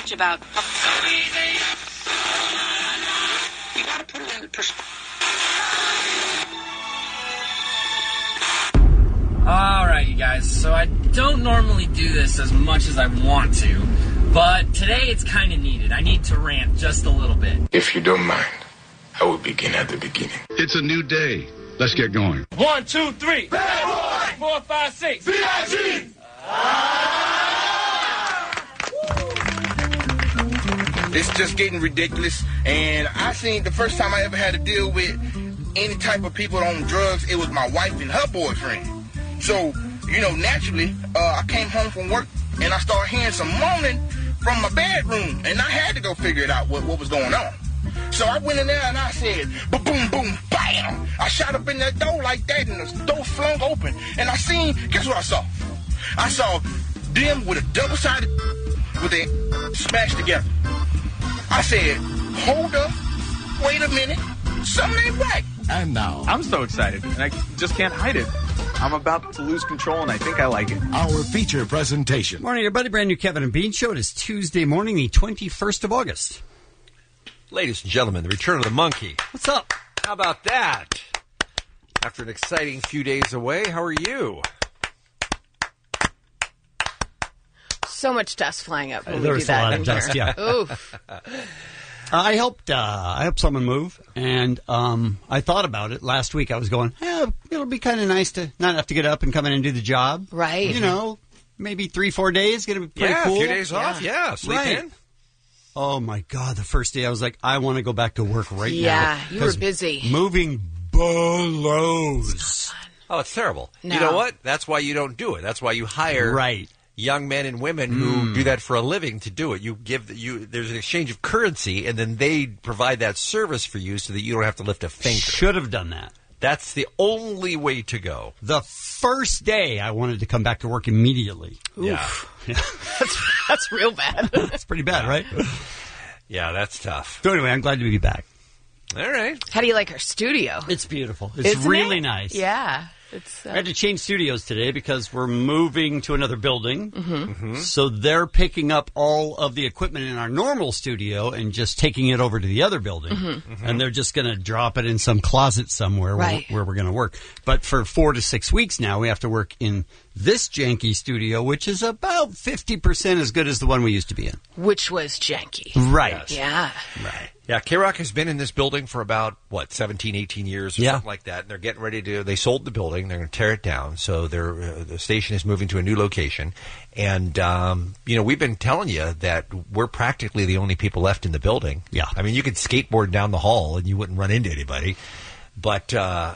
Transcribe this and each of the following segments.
much about... You gotta put it in perspective. Alright, you guys, so I don't normally do this as much as I want to, but today it's kind of needed. I need to rant just a little bit. If you don't mind, I will begin at the beginning. It's a new day. Let's get going. 1, 2, 3. Bad boy! 4, 5, 6. B.I.G. It's just getting ridiculous, and I seen the first time I ever had to deal with any type of people on drugs, it was my wife and her boyfriend. So, naturally, I came home from work, and I started hearing some moaning from my bedroom, and I had to go figure it out what was going on. So I went in there, and I said, boom, boom, bam! I shot up in that door like that, and the door flung open, and guess what I saw? I saw them with a double-sided, with their smashed together. I said, hold up, wait a minute, something ain't right. And now, I'm so excited, and I just can't hide it. I'm about to lose control, and I think I like it. Our feature presentation. Morning, everybody. Brand new Kevin and Bean Show. It is Tuesday morning, the 21st of August. Ladies and gentlemen, the return of the monkey. What's up? How about that? After an exciting few days away, how are you? So much dust flying up when we There's do that. a lot of dust, yeah. Oof. I helped someone move, and I thought about it last week. I was going, it'll be kind of nice to not have to get up and come in and do the job. Right. Maybe 3-4 days, going to be pretty cool. A few days off, sleep in. Oh, my God, the first day I was like, I want to go back to work right now. Yeah, you were busy. Moving blows. Oh, it's terrible. No. You know what? That's why you don't do it. That's why you hire young men and women who do that for a living to do it. There's an exchange of currency, and then they provide that service for you so that you don't have to lift a finger. Should have done that. That's the only way to go. The first day I wanted to come back to work immediately. Oof. Yeah. That's real bad. That's pretty bad, right? Yeah, that's tough. So anyway, I'm glad to be back. All right. How do you like our studio? It's beautiful. It's really nice. Yeah. I had to change studios today because we're moving to another building. Mm-hmm. So they're picking up all of the equipment in our normal studio and just taking it over to the other building. Mm-hmm. And they're just going to drop it in some closet somewhere where we're going to work. But for 4 to 6 weeks now, we have to work in this janky studio, which is about 50% as good as the one we used to be in. Which was janky. Right. Yes. Yeah. Right. Yeah, K-Rock has been in this building for about, 17, 18 years or something like that. And they're getting ready they sold the building. They're going to tear it down. So the station is moving to a new location. And, we've been telling you that we're practically the only people left in the building. Yeah. I mean, you could skateboard down the hall and you wouldn't run into anybody. But,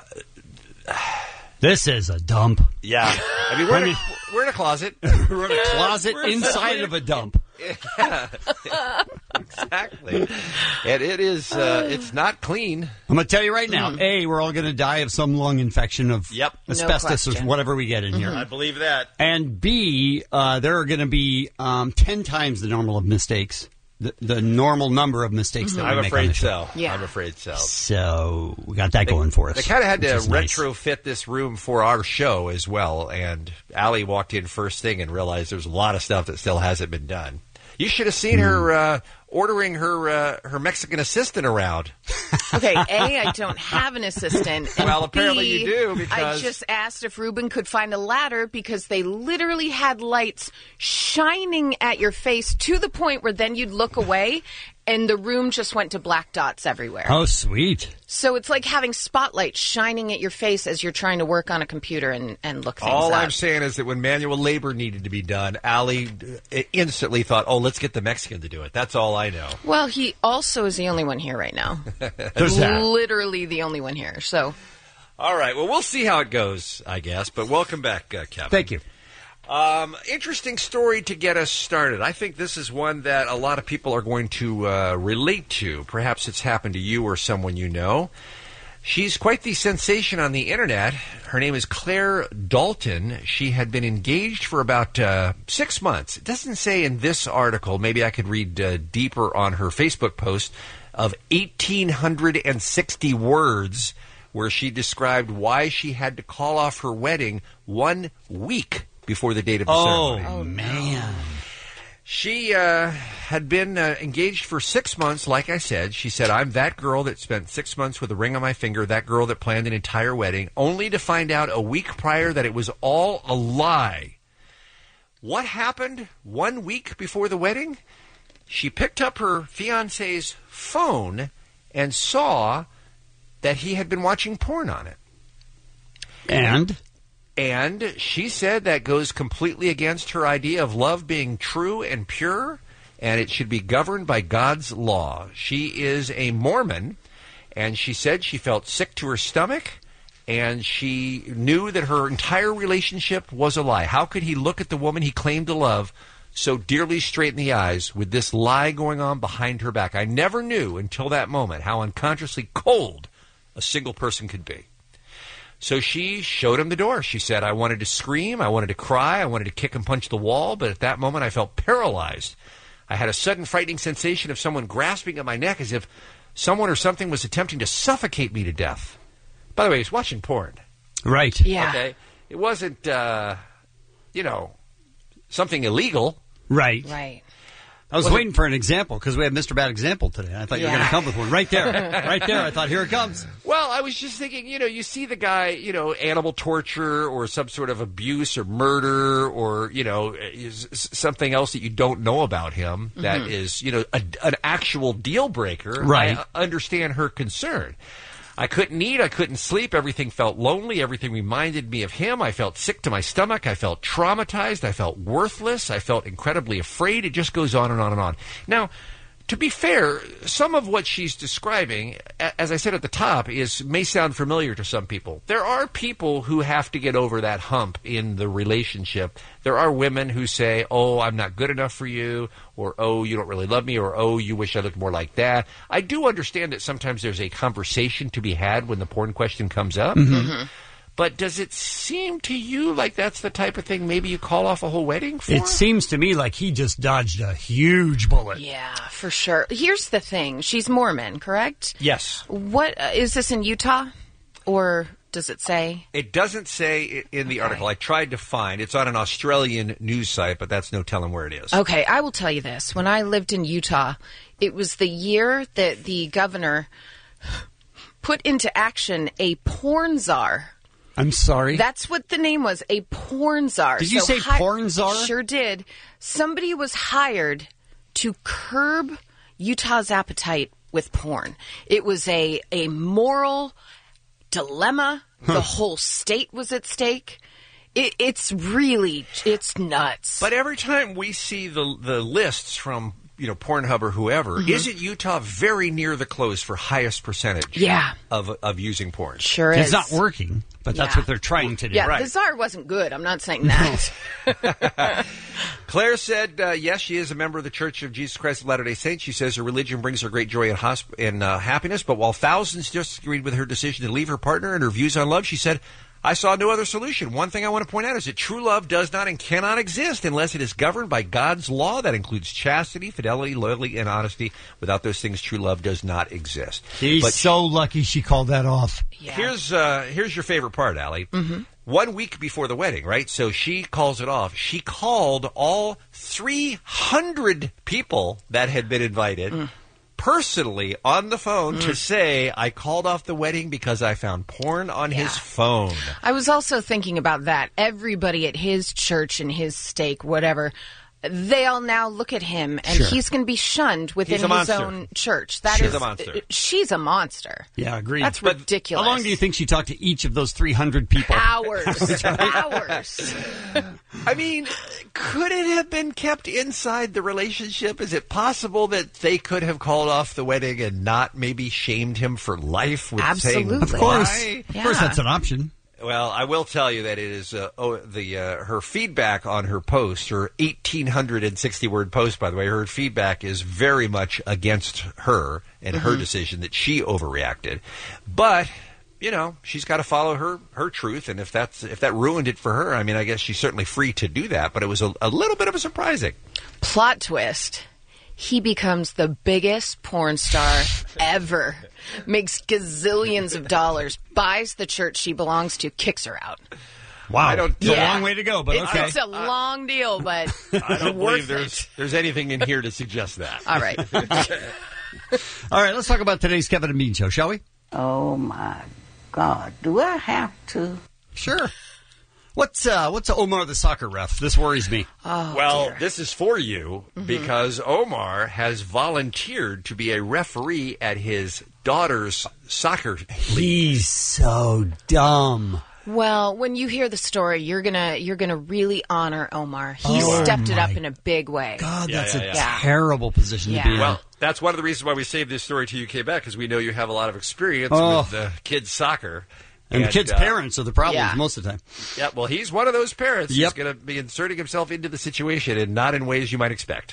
this is a dump. Yeah. I mean, we're in a closet. We're in a closet inside of a dump. Yeah, exactly. And it is, it's not clean. I'm going to tell you right now, A, we're all going to die of some lung infection of asbestos or whatever we get in here. I believe that. And B, there are going to be 10 times the normal of mistakes. The normal number of mistakes that we make on the show. Yeah. I'm afraid so. So we got that going for us. They kind of had to retrofit this room for our show as well. And Allie walked in first thing and realized there's a lot of stuff that still hasn't been done. You should have seen her ordering her Mexican assistant around. Okay, A, I don't have an assistant. And well, apparently B, you do because I just asked if Ruben could find a ladder because they literally had lights shining at your face to the point where then you'd look away and the room just went to black dots everywhere. Oh, sweet. So it's like having spotlights shining at your face as you're trying to work on a computer and look things All up. I'm saying is that when manual labor needed to be done, Allie instantly thought, let's get the Mexican to do it. That's all I know. Well, he also is the only one here right now. There's that. Literally the only one here. So, all right. Well, we'll see how it goes, I guess. But welcome back, Kevin. Thank you. Interesting story to get us started. I think this is one that a lot of people are going to relate to. Perhaps it's happened to you or someone you know. She's quite the sensation on the internet. Her name is Claire Dalton. She had been engaged for about 6 months. It doesn't say in this article. Maybe I could read deeper on her Facebook post of 1,860 words where she described why she had to call off her wedding 1 week before the date of the ceremony. Oh, man. She had been engaged for 6 months, like I said. She said, I'm that girl that spent 6 months with a ring on my finger, that girl that planned an entire wedding, only to find out a week prior that it was all a lie. What happened 1 week before the wedding? She picked up her fiancé's phone and saw that he had been watching porn on it. And she said that goes completely against her idea of love being true and pure, and it should be governed by God's law. She is a Mormon, and she said she felt sick to her stomach, and she knew that her entire relationship was a lie. How could he look at the woman he claimed to love so dearly straight in the eyes with this lie going on behind her back? I never knew until that moment how unconsciously cold a single person could be. So she showed him the door. She said, I wanted to scream, I wanted to cry, I wanted to kick and punch the wall, but at that moment I felt paralyzed. I had a sudden frightening sensation of someone grasping at my neck as if someone or something was attempting to suffocate me to death. By the way, he's watching porn. Right. Yeah. Okay. It wasn't, something illegal. Right. Right. I was waiting for an example because we have Mr. Bad Example today. I thought you were going to come with one right there. Right there. I thought, here it comes. Well, I was just thinking, you see the guy, animal torture or some sort of abuse or murder or, something else that you don't know about him that is, an actual deal breaker. Right. I understand her concern. I couldn't eat. I couldn't sleep. Everything felt lonely. Everything reminded me of him. I felt sick to my stomach. I felt traumatized. I felt worthless. I felt incredibly afraid. It just goes on and on and on. Now, to be fair, some of what she's describing, as I said at the top, may sound familiar to some people. There are people who have to get over that hump in the relationship. There are women who say, oh, I'm not good enough for you, or oh, you don't really love me, or oh, you wish I looked more like that. I do understand that sometimes there's a conversation to be had when the porn question comes up. Mm-hmm. But does it seem to you like that's the type of thing maybe you call off a whole wedding for? It seems to me like he just dodged a huge bullet. Yeah, for sure. Here's the thing. She's Mormon, correct? Yes. What is this in Utah? Or does it say? It doesn't say in the article. I tried to find. It's on an Australian news site, but that's no telling where it is. Okay, I will tell you this. When I lived in Utah, it was the year that the governor put into action a porn czar. I'm sorry? That's what the name was, a porn czar. Did you say porn czar? Sure did. Somebody was hired to curb Utah's appetite with porn. It was a moral dilemma. The whole state was at stake. It's nuts. But every time we see the lists from Pornhub or whoever, isn't Utah very near the close for highest percentage of using porn? Sure is. It's not working, but that's what they're trying to do. Yeah, right. The czar wasn't good. I'm not saying that. Claire said, yes, she is a member of the Church of Jesus Christ of Latter-day Saints. She says her religion brings her great joy and happiness, but while thousands disagreed with her decision to leave her partner and her views on love, she said, I saw no other solution. One thing I want to point out is that true love does not and cannot exist unless it is governed by God's law. That includes chastity, fidelity, loyalty, and honesty. Without those things, true love does not exist. He's so lucky she called that off. Yeah. Here's your favorite part, Allie. 1 week before the wedding, right? So she calls it off. She called all 300 people that had been invited personally on the phone to say, I called off the wedding because I found porn on his phone. I was also thinking about that. Everybody at his church and his stake, whatever, they all now look at him, and he's going to be shunned within his own church. She's a monster. She's a monster. Yeah, agreed. That's ridiculous. How long do you think she talked to each of those 300 people? Hours. Hours. I mean, could it have been kept inside the relationship? Is it possible that they could have called off the wedding and not maybe shamed him for life with saying why? Of course. Of course, that's an option. Well, I will tell you that it is her feedback on her post, her 1,860-word post, by the way, her feedback is very much against her and her decision that she overreacted. But, she's got to follow her truth, and if that ruined it for her, I mean, I guess she's certainly free to do that, but it was a little bit of a surprising. Plot twist. He becomes the biggest porn star ever. Makes gazillions of dollars, buys the church she belongs to, kicks her out. Wow. It's a long way to go, but okay. It's a long deal, but I don't believe worth there's anything in here to suggest that. All right. All right, let's talk about today's Kevin and Bean Show, shall we? Oh, my God. Do I have to? Sure. What's Omar the soccer ref? This worries me. Oh, well, dear. this is for you because Omar has volunteered to be a referee at his daughter's soccer league. He's so dumb. Well, when you hear the story, you're gonna really honor Omar. He stepped it up in a big way. God, that's a terrible position to be in. Well, that's one of the reasons why we saved this story till you came back, because we know you have a lot of experience with kids' soccer. And kids' parents are the problems most of the time. Yeah, well, he's one of those parents Yep. who's going to be inserting himself into the situation and not in ways you might expect.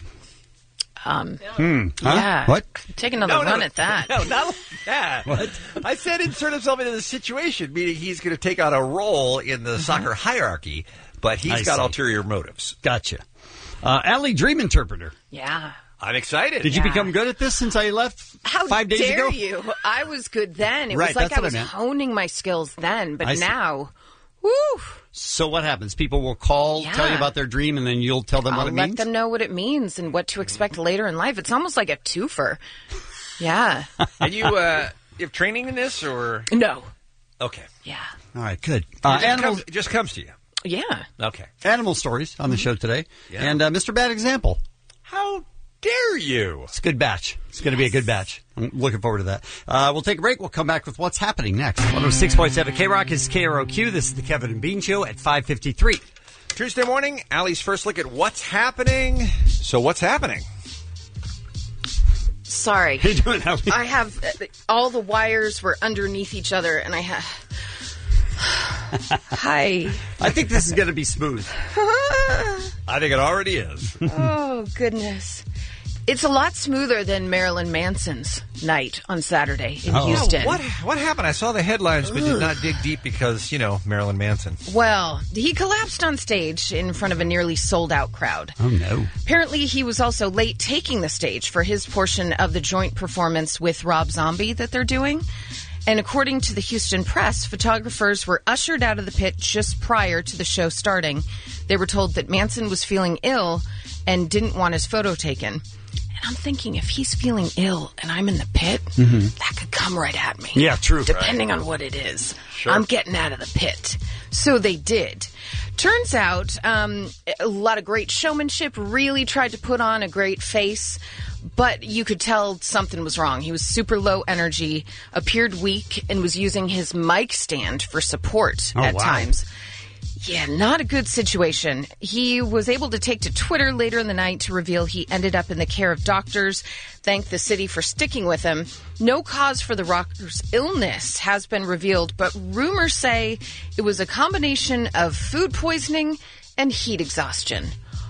Yeah. What? Take another run at that. No, not like that. What? I said insert himself into the situation, meaning he's going to take on a role in the soccer hierarchy, but he's got ulterior motives. Gotcha. Allie, dream interpreter. Yeah. I'm excited. Did you become good at this since I left 5 days ago? How dare you? I was good then. It Right, was like that's I what was I meant. honing my skills then, but I see. now, woo! So what happens? People will call, tell you about their dream, and then you'll tell them what I'll it let means? them know what it means and what to expect later in life. It's almost like a twofer. Yeah. And you have training in this, or? No. Okay. Yeah. All right, good. It just comes to you. Yeah. Okay. Animal stories on the show today. Yeah. And Mr. Bad Example. How dare you? It's a good batch. It's going to be a good batch. I'm looking forward to that. We'll take a break. We'll come back with what's happening next. 106.7 K-Rock is KROQ. This is the Kevin and Bean Show at 5:53. Tuesday morning, Allie's first look at what's happening. So wowhat's happening? Sorry. How you doing, Allie? I have all the wires were underneath each other, and I have. Hi. I think this is going to be smooth. I think it already is. Oh, goodness. It's a lot smoother than Marilyn Manson's night on Saturday in Houston. What happened? I saw the headlines, but did not dig deep because, Marilyn Manson. Well, he collapsed on stage in front of a nearly sold-out crowd. Oh, no. Apparently, he was also late taking the stage for his portion of the joint performance with Rob Zombie that they're doing. And according to the Houston Press, photographers were ushered out of the pit just prior to the show starting. They were told that Manson was feeling ill and didn't want his photo taken. And I'm thinking, if he's feeling ill and I'm in the pit, that could come right at me. Yeah, true. Depending on what it is. Sure. I'm getting out of the pit. So they did. Turns out, a lot of great showmanship, really tried to put on a great face, but you could tell something was wrong. He was super low energy, appeared weak, and was using his mic stand for support at times. Yeah, not a good situation. He was able to take to Twitter later in the night to reveal he ended up in the care of doctors, thanked the city for sticking with him. No cause for the rocker's illness has been revealed, but rumors say it was a combination of food poisoning and heat exhaustion.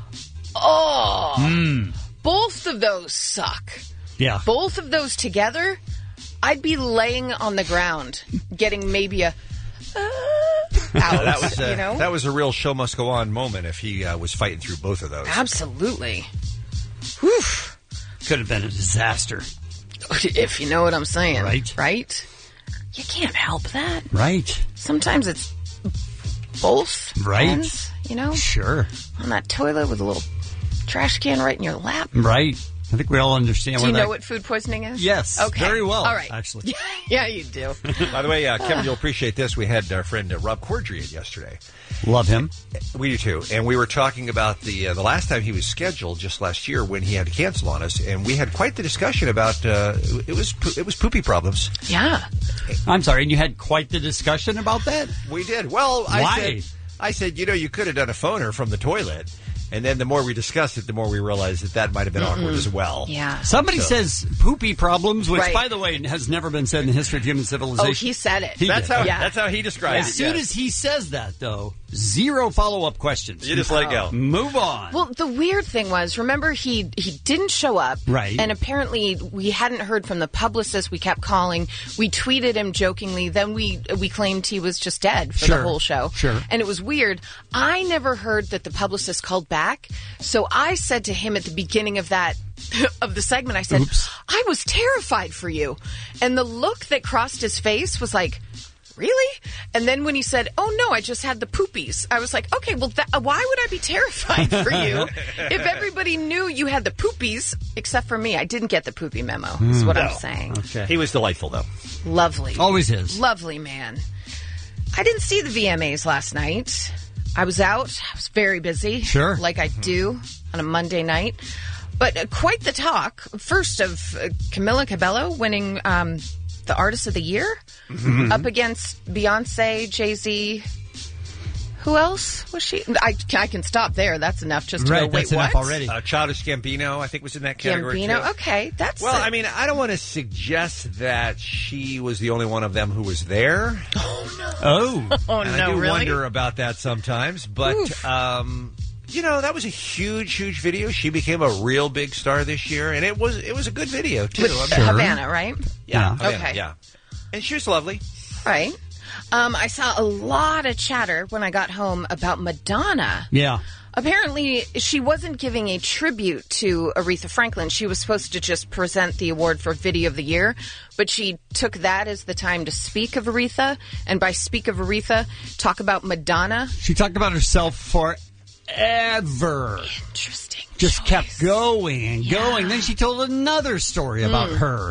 Oh, both of those suck. Yeah. Both of those together, I'd be laying on the ground getting maybe a... out, that was a real show must go on moment if he was fighting through both of those. Absolutely. Whew. Could have been a disaster. If you know what I'm saying. Right. You can't help that. Right. Sometimes it's both. Right. Ends, Sure. On that toilet with a little trash can right in your lap. Right. I think we all understand. Do you know what food poisoning is? Yes. Okay. Very well. All right. Actually. Yeah, you do. By the way, Kevin, you'll appreciate this. We had our friend Rob Corddry in yesterday. Love him. We do too. And we were talking about the last time he was scheduled, just last year, when he had to cancel on us, and we had quite the discussion about it was poopy problems. Yeah. I'm sorry, and you had quite the discussion about that? We did. Well, Why? I said, you could have done a phoner from the toilet. And then the more we discussed it, the more we realized that might have been awkward as well. Yeah. Somebody says poopy problems, which, Right. by the way, has never been said in the history of human civilization. Oh, he said it. That's how he described it. As soon as he says that, though, zero follow-up questions. You just let it go. Move on. Well, the weird thing was, remember, he didn't show up. Right. And apparently we hadn't heard from the publicist. We kept calling. We tweeted him jokingly. Then we claimed he was just dead for the whole show. Sure. And it was weird. I never heard that the publicist called back. So I said to him at the beginning of of the segment, I said, Oops. I was terrified for you. And the look that crossed his face was like, really? And then when he said, oh, no, I just had the poopies, I was like, okay, well, why would I be terrified for you if everybody knew you had the poopies, except for me? I didn't get the poopy memo, is what I'm saying. Okay. He was delightful, though. Lovely. Always is. Lovely man. I didn't see the VMAs last night. I was out. I was very busy. Sure. Like I do on a Monday night. But quite the talk. First of Camila Cabello winning the Artist of the Year up against Beyonce, Jay-Z. Who else was she? I can stop there. That's enough just to go, wait, that's what? enough already. Childish Gambino, I think, was in that category, Gambino, too. okay. That's Well, I mean, I don't want to suggest that she was the only one of them who was there. Oh. Oh, And no, I do really? wonder about that sometimes. But, you know, that was a huge, huge video. She became a real big star this year. And it was a good video, too. With Havana, right? Yeah. Okay. Havana, yeah. And she was lovely. Right. I saw a lot of chatter when I got home about Madonna. Yeah. Apparently, she wasn't giving a tribute to Aretha Franklin. She was supposed to just present the award for Video of the Year, but she took that as the time to speak of Aretha, and by speak of Aretha, talk about Madonna. She talked about herself forever. Interesting. Just choice. kept going and going. Then she told another story about her.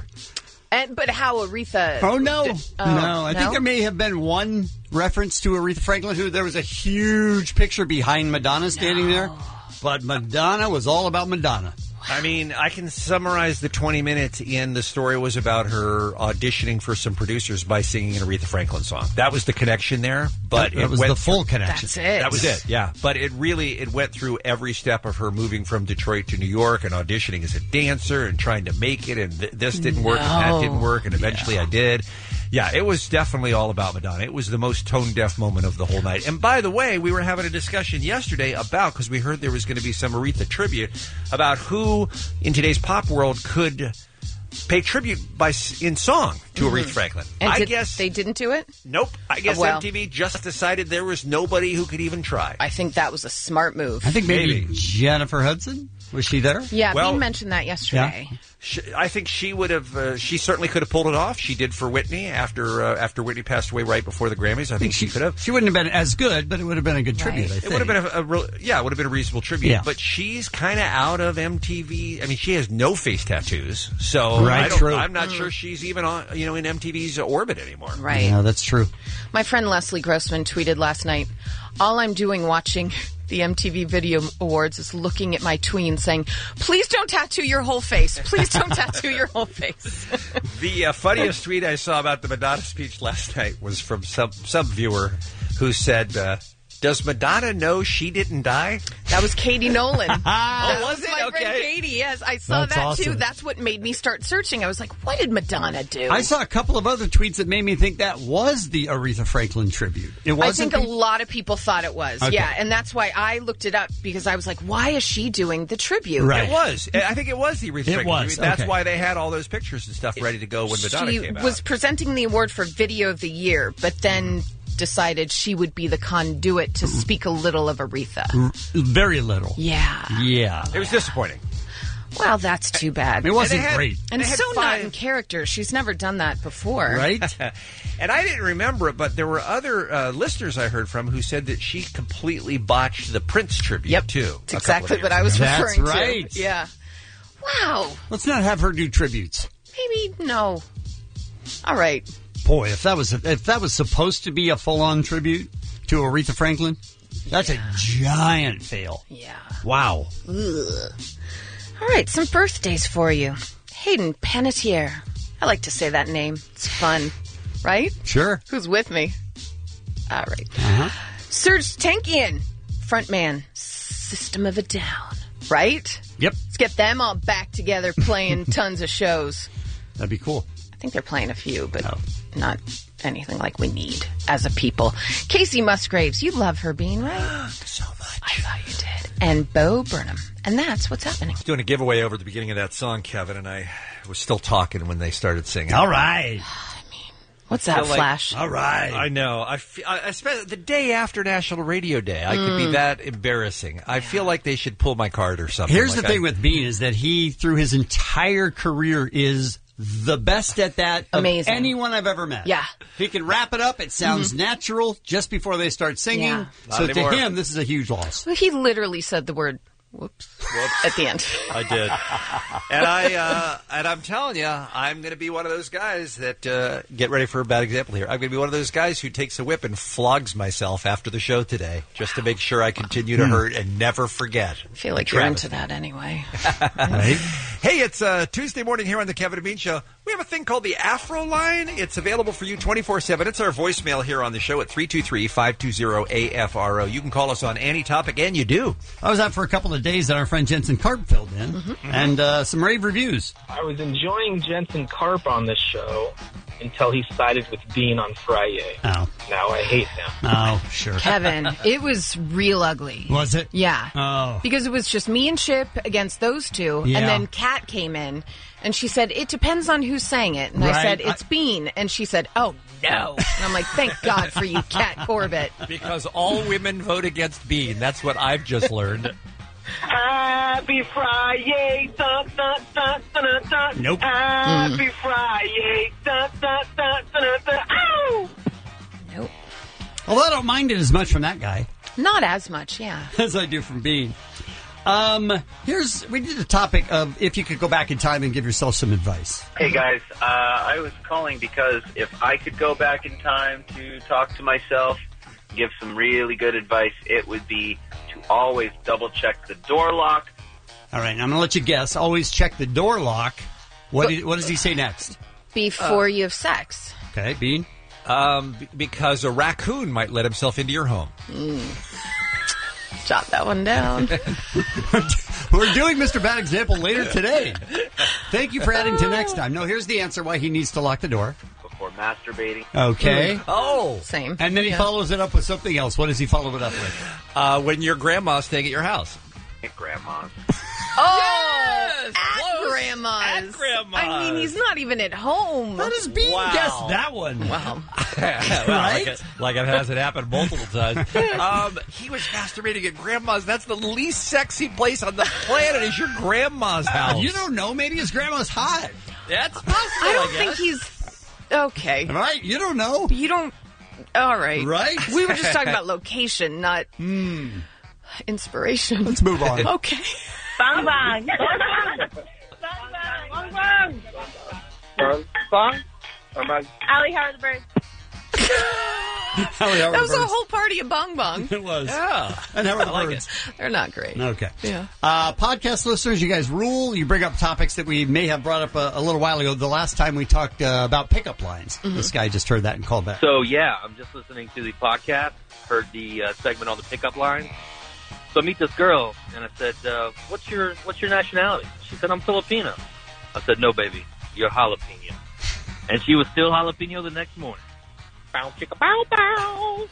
But how Aretha... Oh, no. No, I think no? there may have been one reference to Aretha Franklin, who there was a huge picture behind Madonna standing there. But Madonna was all about Madonna. I mean, I can summarize the 20 minutes in the story was about her auditioning for some producers by singing an Aretha Franklin song. That was the connection there, but That was the full connection. That's it. That was it, yeah. But it went through every step of her moving from Detroit to New York and auditioning as a dancer and trying to make it, and this didn't work and that didn't work, and eventually I did. Yeah, it was definitely all about Madonna. It was the most tone-deaf moment of the whole night. And by the way, we were having a discussion yesterday about, because we heard there was going to be some Aretha tribute, about who in today's pop world could pay tribute in song to Aretha Franklin. And I guess they didn't do it? Nope. I guess well. MTV just decided there was nobody who could even try. I think that was a smart move. I think maybe Jennifer Hudson. Was she there? Yeah, Well, Bean mentioned that yesterday. Yeah. I think she would have. She certainly could have pulled it off. She did for Whitney after Whitney passed away right before the Grammys. I think she could have. She wouldn't have been as good, but it would have been a good tribute. I think. It would have been it would have been a reasonable tribute. Yeah. But she's kind of out of MTV. I mean, she has no face tattoos, so Right, true. I'm not sure she's even on in MTV's orbit anymore. Right. Yeah, that's true. My friend Leslie Grossman tweeted last night, all I'm doing watching the MTV Video Awards is looking at my tween saying, please don't tattoo your whole face. Please don't tattoo your whole face. The funniest tweet I saw about the Madonna speech last night was from some viewer who said, does Madonna know she didn't die? That was Katie Nolan. Oh, was it? My friend Okay. Katie, yes. I saw That's that awesome. too. That's what made me start searching. I was like, what did Madonna do? I saw a couple of other tweets that made me think that was the Aretha Franklin tribute. It I wasn't. think a lot of people thought it was. Okay. Yeah, and that's why I looked it up, because I was like, why is she doing the tribute? Right. It was. I think it was the Aretha Franklin was, tribute. That's okay. why they had all those pictures and stuff ready to go when Madonna She came out. was presenting the award for Video of the Year, but then decided she would be the conduit to speak a little of Aretha. Very little. Yeah. Yeah. It was disappointing. Well, that's too bad. It wasn't And it had- great. And They had so not five- in character. She's never done that before. Right? And I didn't remember it, but there were other listeners I heard from who said that she completely botched the Prince tribute, Yep. too. It's exactly what I was That's referring right. to. Yeah. Wow. Let's not have her do tributes. Maybe no. All right. Boy, if that was supposed to be a full-on tribute to Aretha Franklin, that's a giant fail. Yeah. Wow. All right, some birthdays for you. Hayden Panettiere. I like to say that name. It's fun, right? Sure. Who's with me? All right. Uh-huh. Serge Tankian, frontman, System of a Down, right? Yep. Let's get them all back together playing tons of shows. That'd be cool. I think they're playing a few, but Oh. not anything like we need as a people. Casey Musgraves, you love her, Bean, right? So much. I thought you did. And Bo Burnham. And that's what's happening. Doing a giveaway over at the beginning of that song, Kevin, and I was still talking when they started singing. All right. What's that, feel like- Flash? All right. I know. I spent the day after National Radio Day. I could be that embarrassing. I feel like they should pull my card or something. Here's Like the thing with Bean is that he, through his entire career, is the best at that of Amazing. anyone I've ever met. Yeah. He can wrap it up. It sounds natural just before they start singing. Yeah. So Not to anymore. him, this is a huge loss. Well, he literally said the word whoops at the end. I did, and I'm telling you, I'm going to be one of those guys that get ready for a bad example here. I'm going to be one of those guys who takes a whip and flogs myself after the show today, just to make sure I continue to hurt and never forget. I feel like you're into that anyway. Right? Hey, it's Tuesday morning here on the Kevin and Bean Show. We have a thing called the Afro Line. It's available for you 24/7. It's our voicemail here on the show at 323-520-AFRO. You can call us on any topic, and you do. I was out for a couple of days that our friend Jensen Karp filled in, and some rave reviews. I was enjoying Jensen Karp on this show until he sided with Bean on Friday. Oh. Now I hate him. Oh, sure. Kevin, it was real ugly. Was it? Yeah. Oh. Because it was just me and Chip against those two, Yeah. and then Kat came in, and she said, it depends on who sang it. And I Right. said, it's Bean. And she said, oh, no. And I'm like, thank God for you, Kat Corbett. Because all women vote against Bean. That's what I've just learned. Happy Friday. Dun, dun, dun, dun, dun, dun. Nope. Happy Friday. Dun, dun, dun, dun, dun, dun. Ow! Nope. Although I don't mind it as much from that guy Not as much, yeah. as I do from Bean. We did a topic of if you could go back in time and give yourself some advice. Hey guys, I was calling because if I could go back in time to talk to myself, give some really good advice, it would be to always double check the door lock. All right, I'm going to let you guess. Always check the door lock. What does he say next? Before you have sex. Okay, Bean? Because a raccoon might let himself into your home. Jot that one down. We're doing Mr. Bad Example later today. Thank you for adding to next time. No, here's the answer why he needs to lock the door. Before masturbating. Okay. Oh. Same. And then he follows it up with something else. What does he follow it up with? When your grandma's staying at your house. Grandma's. Oh, Yes! at Close. Grandma's. At Grandma's. I mean, he's not even at home. How does Bean guess that one? Wow. Right? Like it hasn't happened multiple times. He was masturbating at Grandma's. That's the least sexy place on the planet is your grandma's house. You don't know. Maybe his grandma's hot. That's possible, I don't think he's... Okay. Right? You don't know. You don't... All right. Right? We were just talking about location, not inspiration. Let's move on. Okay. Bang bang. Bang bang. Allie, how are the birds? That That was a whole party of bong bong. It was. Yeah. And how are the like birds? They're not great. Okay. Yeah. Podcast listeners, you guys rule. You bring up topics that we may have brought up a little while ago. The last time we talked about pickup lines. This guy just heard that and called back. So, yeah, I'm just listening to the podcast, heard the segment on the pickup line. So I meet this girl, and I said, what's your nationality? She said, I'm Filipino. I said, no, baby, you're jalapeno. And she was still jalapeno the next morning. Bow, chicka, bow, bow.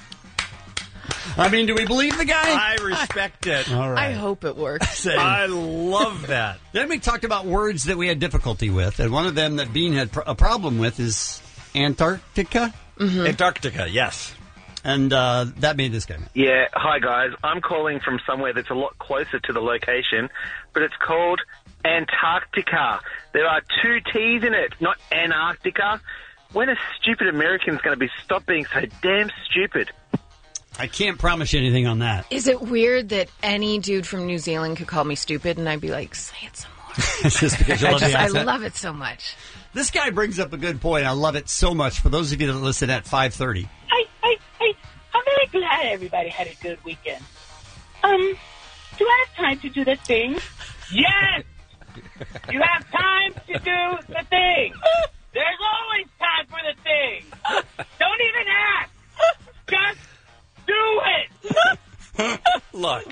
I mean, do we believe the guy? I respect it. All right. I hope it works. I love that. Then we talked about words that we had difficulty with, and one of them that Bean had a problem with is Antarctica. Antarctica, yes. And that made this guy mad. Yeah, hi, guys. I'm calling from somewhere that's a lot closer to the location, but it's called Antarctica. There are two T's in it, not Antarctica. When are stupid Americans going to stop being so damn stupid? I can't promise you anything on that. Is it weird that any dude from New Zealand could call me stupid and I'd be like, say it some more? It's just because you love the I accent. love it so much. This guy brings up a good point. I love it so much. For those of you that listen at 5:30. I'm very glad everybody had a good weekend. Do I have time to do the thing? Yes! You have time to do the thing. There's always time for the thing. Don't even ask. Just do it. Look.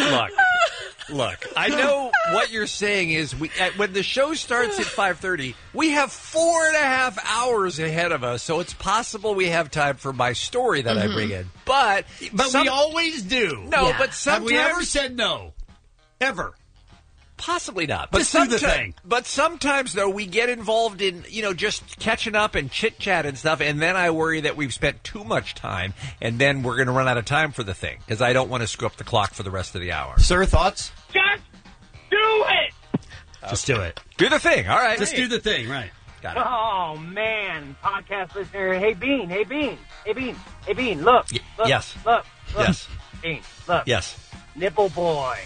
I know what you're saying is when the show starts at 5:30, we have 4.5 hours ahead of us, so it's possible we have time for my story that I bring in. But we always do. No, Yeah. but sometimes... Have we ever said no? Ever? Possibly not. But Just do the thing. But sometimes, though, we get involved in, just catching up and chit-chat and stuff, and then I worry that we've spent too much time, and then we're going to run out of time for the thing, because I don't want to screw up the clock for the rest of the hour. Sir, thoughts? Just do it. Just do it. Do the thing. All right. Just do the thing, right. Got it. Oh, man. Podcast listener. Hey, Bean. Look. Yes. Look. Yes. Bean, look. Yes. Nipple boy.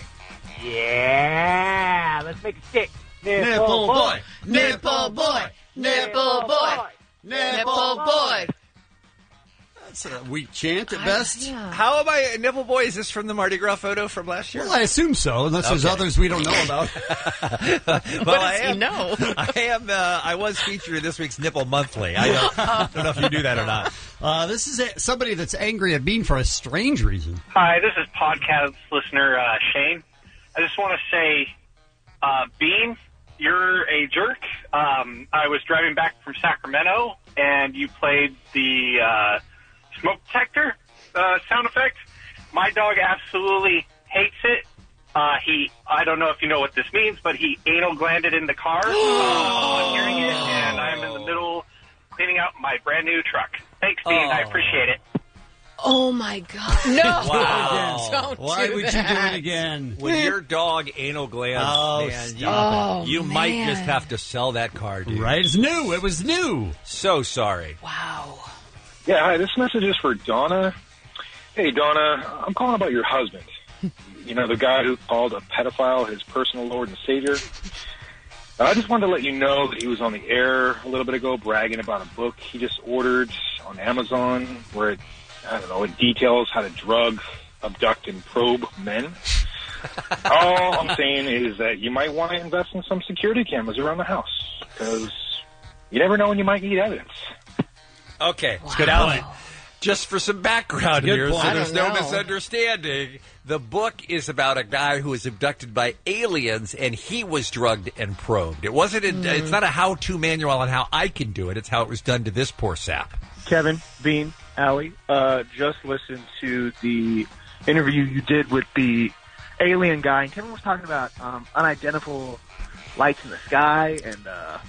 Yeah. Let's make a stick. Nipple boy. Nipple boy. Nipple boy. Nipple boy. That's a weak chant at best. How am I Nipple Boy? Is this from the Mardi Gras photo from last year? Well, I assume so, unless there's others we don't know about. I was featured in this week's Nipple Monthly. I don't know if you knew that or not. This is somebody that's angry at Bean for a strange reason. Hi, this is podcast listener Shane. I just want to say, Bean, you're a jerk. I was driving back from Sacramento, and you played the smoke detector sound effect. My dog absolutely hates it. I don't know if you know what this means, but he anal glanded in the car on hearing it, and I'm in the middle cleaning out my brand new truck. Thanks, Bean. I appreciate it. Oh, my God. No. Wow. Don't Why do would that. you do it again? When your dog anal glands, man, you might just have to sell that car, dude. Right? It's new. It was new. So sorry. Wow. Yeah, hi, this message is for Donna. Hey, Donna, I'm calling about your husband. You know, the guy who called a pedophile his personal Lord and Savior. I just wanted to let you know that he was on the air a little bit ago bragging about a book he just ordered on Amazon where it details how to drug, abduct, and probe men. All I'm saying is that you might want to invest in some security cameras around the house because you never know when you might need evidence. Okay. It's good point. Just for some background Good here, point. so there's no I don't know. misunderstanding. The book is about a guy who was abducted by aliens, and he was drugged and probed. It wasn't. It's not a how-to manual on how I can do it. It's how it was done to this poor sap. Kevin, Bean, Allie, just listened to the interview you did with the alien guy, and Kevin was talking about unidentifiable lights in the sky and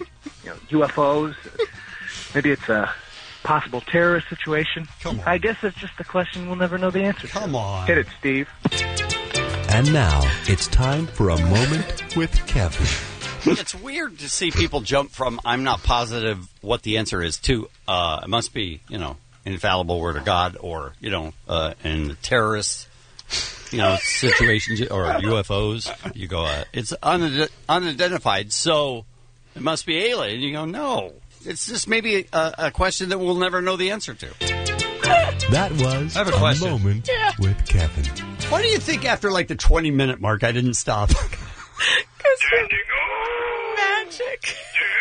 UFOs. Maybe it's a possible terrorist situation. Come on. I guess it's just a question we'll never know the answer to. Come on. Hit it, Steve. And now it's time for a moment with Kevin. It's weird to see people jump from I'm not positive what the answer is to it must be, infallible word of God or, in terrorist, situations or UFOs. You go, it's unidentified, so it must be alien. You go, no. It's just maybe a question that we'll never know the answer to. That was I have a question. Moment with Kevin. Why do you think after like the 20-minute mark I didn't stop? Magic.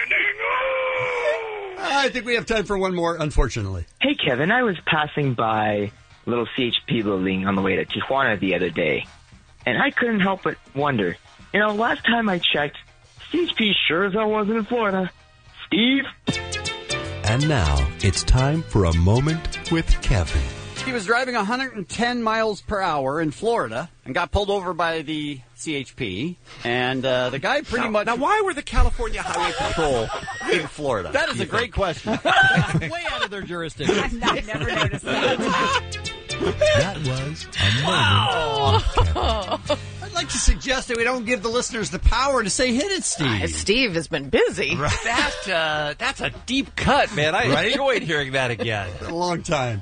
I think we have time for one more, unfortunately. Hey, Kevin, I was passing by little CHP building on the way to Tijuana the other day, and I couldn't help but wonder, last time I checked, CHP sure as hell wasn't in Florida. Steve? And now it's time for a moment with Kevin. He was driving 110 miles per hour in Florida and got pulled over by the CHP. And the guy pretty much... Now, why were the California Highway Patrol in Florida? That is a great question. Way out of their jurisdiction. I've never noticed that. That was a moment with Kevin. I'd like to suggest that we don't give the listeners the power to say, hit it, Steve. Steve has been busy. Right. That's a deep cut, man. I enjoyed hearing that again. A long time.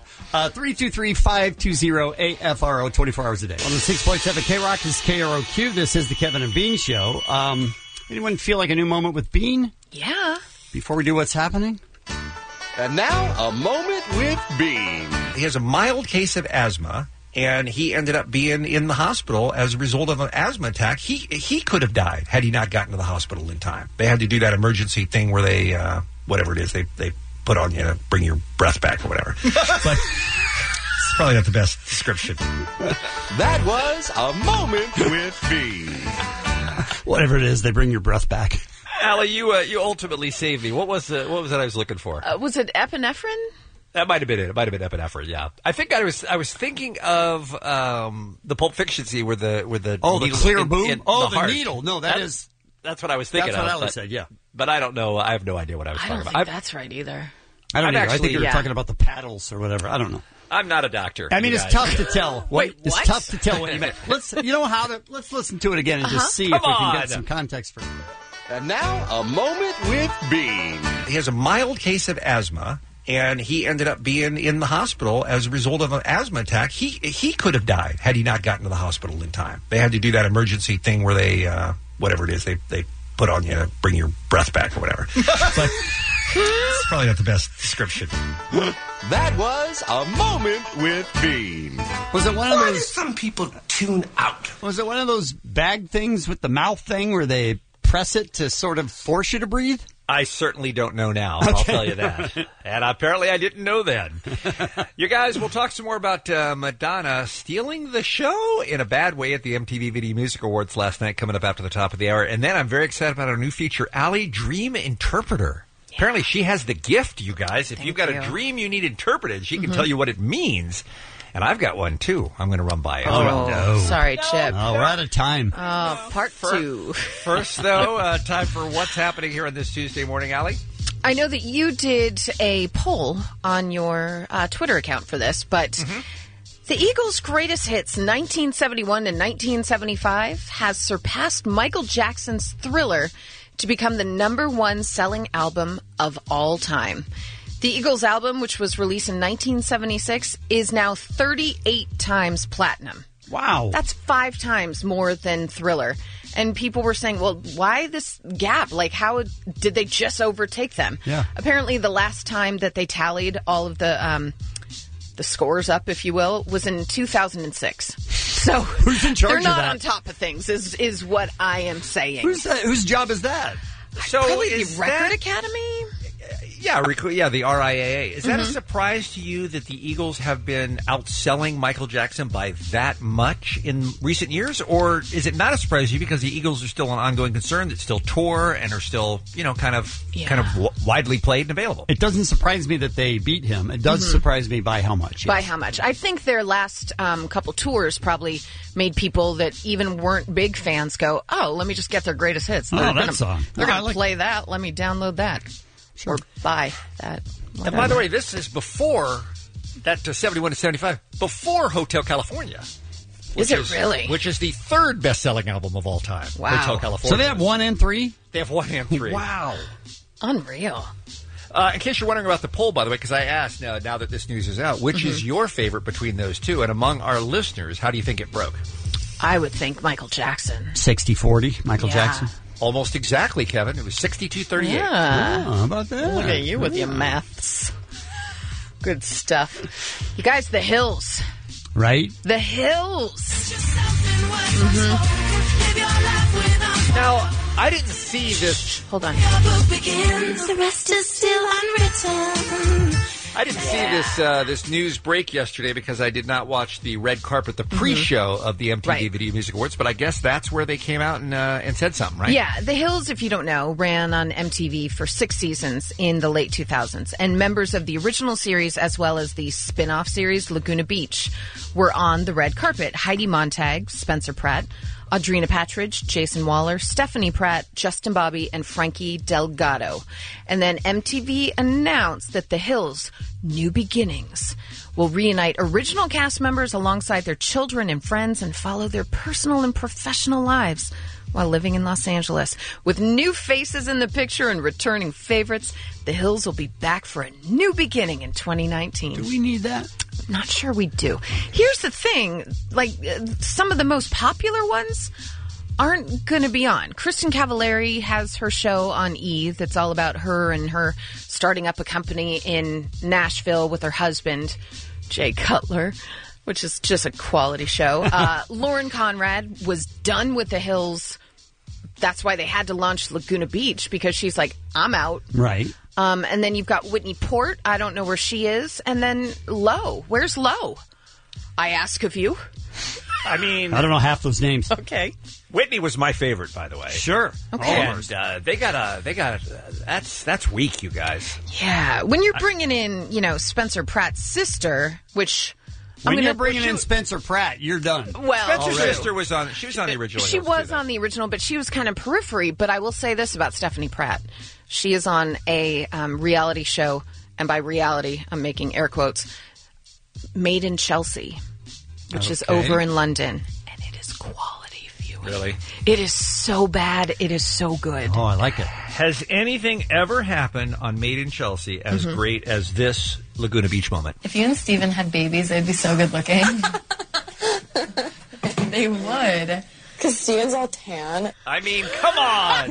323-520-AFRO, 24 hours a day. On the 6.7 K-Rock, this is KROQ. This is the Kevin and Bean Show. Anyone feel like a new moment with Bean? Yeah. Before we do what's happening? And now, a moment with Bean. He has a mild case of asthma, and he ended up being in the hospital as a result of an asthma attack. He could have died had he not gotten to the hospital in time. They had to do that emergency thing where they, whatever it is, they put on you to bring your breath back or whatever. But it's probably not the best description. That was a moment with Bean. Whatever it is, they bring your breath back. Allie, you ultimately saved me. What was it I was looking for? Was it epinephrine? That might have been it. It might have been epinephrine. Yeah, I think I was thinking of the Pulp Fiction scene where the the needle clear in boom. the the heart. needle. No, that's what I was thinking. That's what of, Allie said. Yeah, but I don't know. I have no idea what I was talking about. I don't think that's right either. I don't know. I think actually- you were yeah. talking about the paddles or whatever. I don't know. I'm not a doctor. I mean, you it's guys. tough to tell. Wait, It's what? tough to tell what you meant. Let's listen to it again and just see if we can Come get on. some context for it. And now, a moment with Bean. He has a mild case of asthma, and he ended up being in the hospital as a result of an asthma attack. He could have died had he not gotten to the hospital in time. They had to do that emergency thing where they, whatever it is, they put on you to bring your breath back or whatever. But it's probably not the best description. That was a moment with Bean. Was it one of Why those? do some people tune out? Was it one of those bag things with the mouth thing where they press it to sort of force you to breathe? I certainly don't know now. I'll tell you that. And apparently I didn't know then. You guys, we'll talk some more about Madonna stealing the show in a bad way at the MTV Video Music Awards last night, coming up after the top of the hour. And then I'm very excited about our new feature, Allie, Dream Interpreter. Yeah. Apparently she has the gift, you guys. If you've got a dream you need interpreted, she can tell you what it means. And I've got one, too. I'm going to run by it. Oh, no. Sorry, Chip. Oh, we're out of time. Part two. First, though, time for what's happening here on this Tuesday morning, Allie. I know that you did a poll on your Twitter account for this, but the Eagles' greatest hits, 1971 to 1975, has surpassed Michael Jackson's Thriller to become the #1 selling album of all time. The Eagles album, which was released in 1976, is now 38 times platinum. Wow. That's 5 times more than Thriller. And people were saying, well, why this gap? Like, how did they just overtake them? Yeah. Apparently, the last time that they tallied all of the scores up, if you will, was in 2006. So who's in charge they're of not that? on top of things, is what I am saying. Whose job is that? So Probably is the Record that- Academy? Yeah, the RIAA. Is that a surprise to you that the Eagles have been outselling Michael Jackson by that much in recent years? Or is it not a surprise to you because the Eagles are still an ongoing concern that still tour and are still, kind of widely played and available? It doesn't surprise me that they beat him. It does surprise me by how much. By how much? I think their last couple tours probably made people that even weren't big fans go, oh, let me just get their greatest hits. Oh, that song. They're Oh, I going to like- play that. Let me download that. Or buy that. And by the way, this is before that 71 to 75, before Hotel California. Is it really? Which is the third best-selling album of all time. Wow. Hotel California. So they have 1 and 3? They have 1 and 3. Wow. Unreal. In case you're wondering about the poll, by the way, because I asked now that this news is out, which is your favorite between those two? And among our listeners, how do you think it broke? I would think Michael Jackson. 60-40, Michael Jackson. Almost exactly, Kevin. It was 62-38. Yeah. Oh, how about that? Look at you with your maths. Good stuff. You guys, The Hills. Right? The Hills. Now, I didn't see this. Hold on. The rest is still unwritten. I didn't see this news break yesterday because I did not watch the red carpet, the pre-show of the MTV Video Music Awards. But I guess that's where they came out and said something, right? Yeah, The Hills, if you don't know, ran on MTV for 6 seasons in the late 2000s. And members of the original series as well as the spin-off series, Laguna Beach, were on the red carpet. Heidi Montag, Spencer Pratt, Audrina Patridge, Jason Waller, Stephanie Pratt, Justin Bobby, and Frankie Delgado. And then MTV announced that The Hills, New Beginnings, will reunite original cast members alongside their children and friends and follow their personal and professional lives while living in Los Angeles. With new faces in the picture and returning favorites, The Hills will be back for a new beginning in 2019. Do we need that? Not sure we do. Here's the thing, some of the most popular ones aren't going to be on. Kristen Cavallari has her show on E! That's all about her and her starting up a company in Nashville with her husband, Jay Cutler, which is just a quality show. Lauren Conrad was done with The Hills. That's why they had to launch Laguna Beach, because she's like, I'm out. Right. And then you've got Whitney Port. I don't know where she is. And then Lowe. Where's Lowe? I ask of you. I mean, I don't know half those names. Okay. Whitney was my favorite, by the way. Sure. Okay. And they got that's weak, you guys. Yeah. When you're bringing in, Spencer Pratt's sister, which When you're bringing in Spencer Pratt, you're done. Well, Spencer's sister was on. She was on the original. She was on the original, but she was kind of periphery. But I will say this about Stephanie Pratt: she is on a reality show, and by reality, I'm making air quotes, Made in Chelsea, which is over in London, and it is quality viewing. Really? It is so bad. It is so good. Oh, I like it. Has anything ever happened on Made in Chelsea as great as this Laguna Beach moment? If you and Steven had babies, they'd be so good looking. They would. Because Steven's all tan. I mean, come on!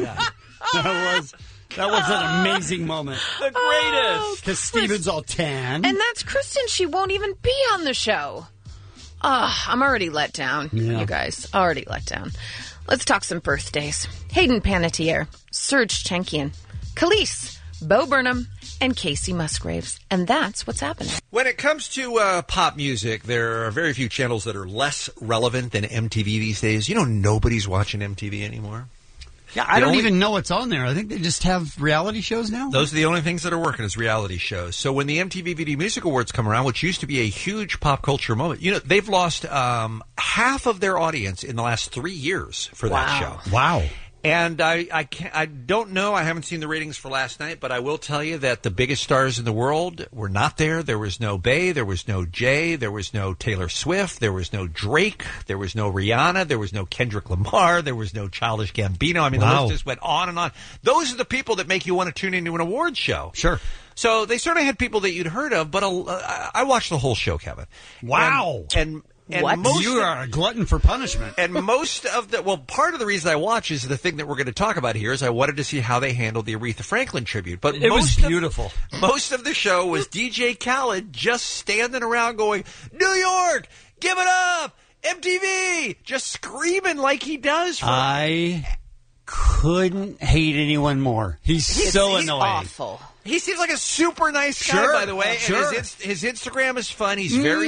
That was an amazing moment. The greatest! Because Steven's all tan. And that's Kristen. She won't even be on the show. I'm already let down, you guys. Already let down. Let's talk some birthdays. Hayden Panettiere, Serge Chenkian, Khalees, Bo Burnham, and Casey Musgraves. And that's what's happening. When it comes to pop music, there are very few channels that are less relevant than MTV these days. You know, nobody's watching MTV anymore. Yeah, I don't even know what's on there. I think they just have reality shows now. Those are the only things that are working is reality shows. So when the MTV Video Music Awards come around, which used to be a huge pop culture moment, you know, they've lost half of their audience in the last 3 years for that show. Wow. And I don't know. I haven't seen the ratings for last night, but I will tell you that the biggest stars in the world were not there. There was no Bey. There was no Jay. There was no Taylor Swift. There was no Drake. There was no Rihanna. There was no Kendrick Lamar. There was no Childish Gambino. I mean, the list just went on and on. Those are the people that make you want to tune into an awards show. Sure. So they sort of had people that you'd heard of, but I watched the whole show, Kevin. Wow. And what? You are a glutton for punishment. And most of part of the reason I watch is the thing that we're going to talk about here is I wanted to see how they handled the Aretha Franklin tribute. But it was beautiful. Most of the show was DJ Khaled just standing around going, New York, give it up, MTV, just screaming like he does. I couldn't hate anyone more. He's so annoying. Awful. He seems like a super nice guy, by the way. Sure. And his Instagram is fun. He's very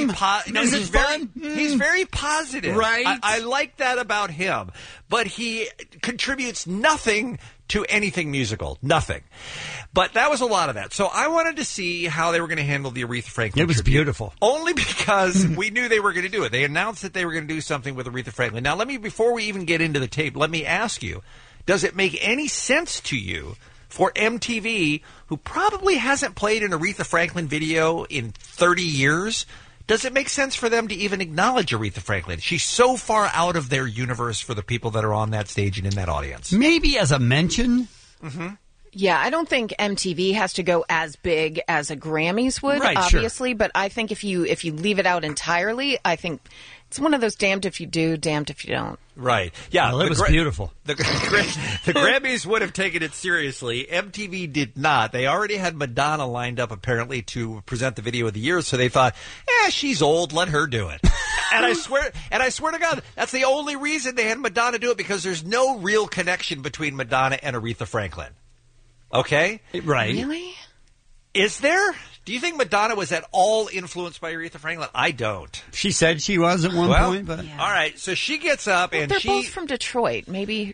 He's very positive. Right. I like that about him. But he contributes nothing to anything musical. Nothing. But that was a lot of that. So I wanted to see how they were going to handle the Aretha Franklin It was tribute. beautiful. Only because we knew they were going to do it. They announced that they were going to do something with Aretha Franklin. Now, before we even get into the tape, let me ask you, does it make any sense to you for MTV, who probably hasn't played an Aretha Franklin video in 30 years, does it make sense for them to even acknowledge Aretha Franklin? She's so far out of their universe for the people that are on that stage and in that audience. Maybe as a mention. Mm-hmm. Yeah, I don't think MTV has to go as big as a Grammys would, Right, obviously. But I think if you leave it out entirely, I think it's one of those damned if you do, damned if you don't. Right. Yeah. Well, it was beautiful. The Grammys would have taken it seriously. MTV did not. They already had Madonna lined up, apparently, to present the video of the year, so they thought, she's old, let her do it. And I swear to God, that's the only reason they had Madonna do it, because there's no real connection between Madonna and Aretha Franklin. Okay? Right. Really? Is there? Do you think Madonna was at all influenced by Aretha Franklin? I don't. She said she was at one point, but Yeah. All right, so she gets up and They're she... both from Detroit. Maybe.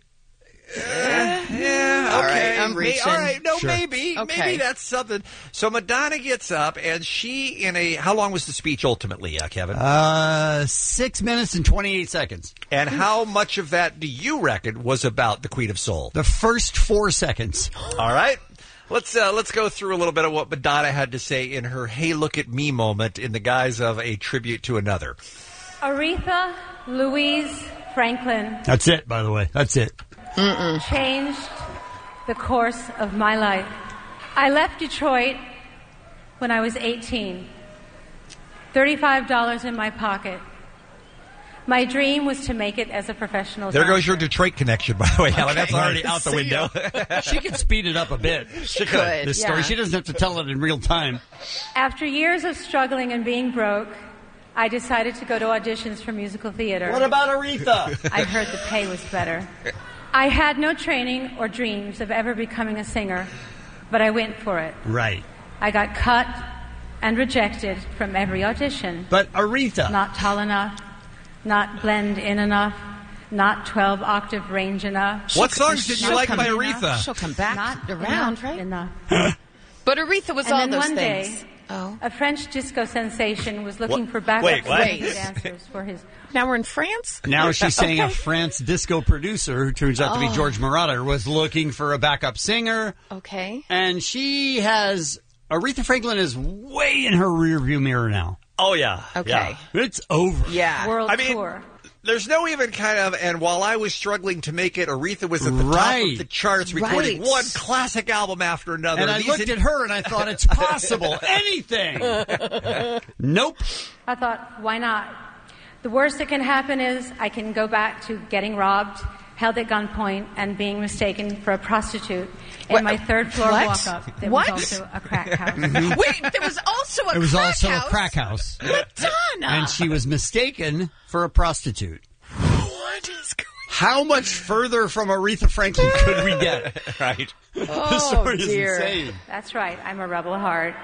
Yeah, All okay. right, I'm reaching. All right, no, Sure. maybe. Okay. Maybe that's something. So Madonna gets up and she, how long was the speech ultimately, Kevin? 6 minutes and 28 seconds. And how much of that do you reckon was about the Queen of Soul? The first 4 seconds. All right. Let's go through a little bit of what Madonna had to say in her "Hey, look at me" moment in the guise of a tribute to another. Aretha Louise Franklin That's it, by the way. That's it. changed the course of my life. I left Detroit when I was 18. $35 in my pocket. My dream was to make it as a professional There dancer. goes your Detroit connection, by the way, Helen. That's already out the See window. She can speed it up a bit. She could. This story. Yeah. She doesn't have to tell it in real time. After years of struggling and being broke, I decided to go to auditions for musical theater. What about Aretha? I heard the pay was better. I had no training or dreams of ever becoming a singer, but I went for it. Right. I got cut and rejected from every audition. But Aretha. Not tall enough, not blend in enough, not 12-octave range enough. What songs did you Not like by enough. Aretha? She'll come back Not around, enough, right? Enough. But Aretha was And all then those one things. day, Oh. a French disco sensation was looking What? for backup Wait, what? dancers for his... Now we're in France? Now she's saying a Okay. France disco producer, who turns out to be George Moroder, was looking for a backup singer. Okay. And she has... Aretha Franklin is way in her rearview mirror now. Oh, yeah. Okay. Yeah. It's over. Yeah. World I mean, tour. There's no even kind of, and while I was struggling to make it, Aretha was at the top of the charts, recording one classic album after another. And I looked at her and I thought, it's possible. Anything. Nope. I thought, why not? The worst that can happen is I can go back to getting robbed, held at gunpoint, and being mistaken for a prostitute in my third-floor walk-up that was also a crack house. Wait, there was also a crack house? It was also a crack house. Madonna! And she was mistaken for a prostitute. What is going on? How much further from Aretha Franklin could we get? Right. The story is dear. insane. That's right. I'm a rebel heart.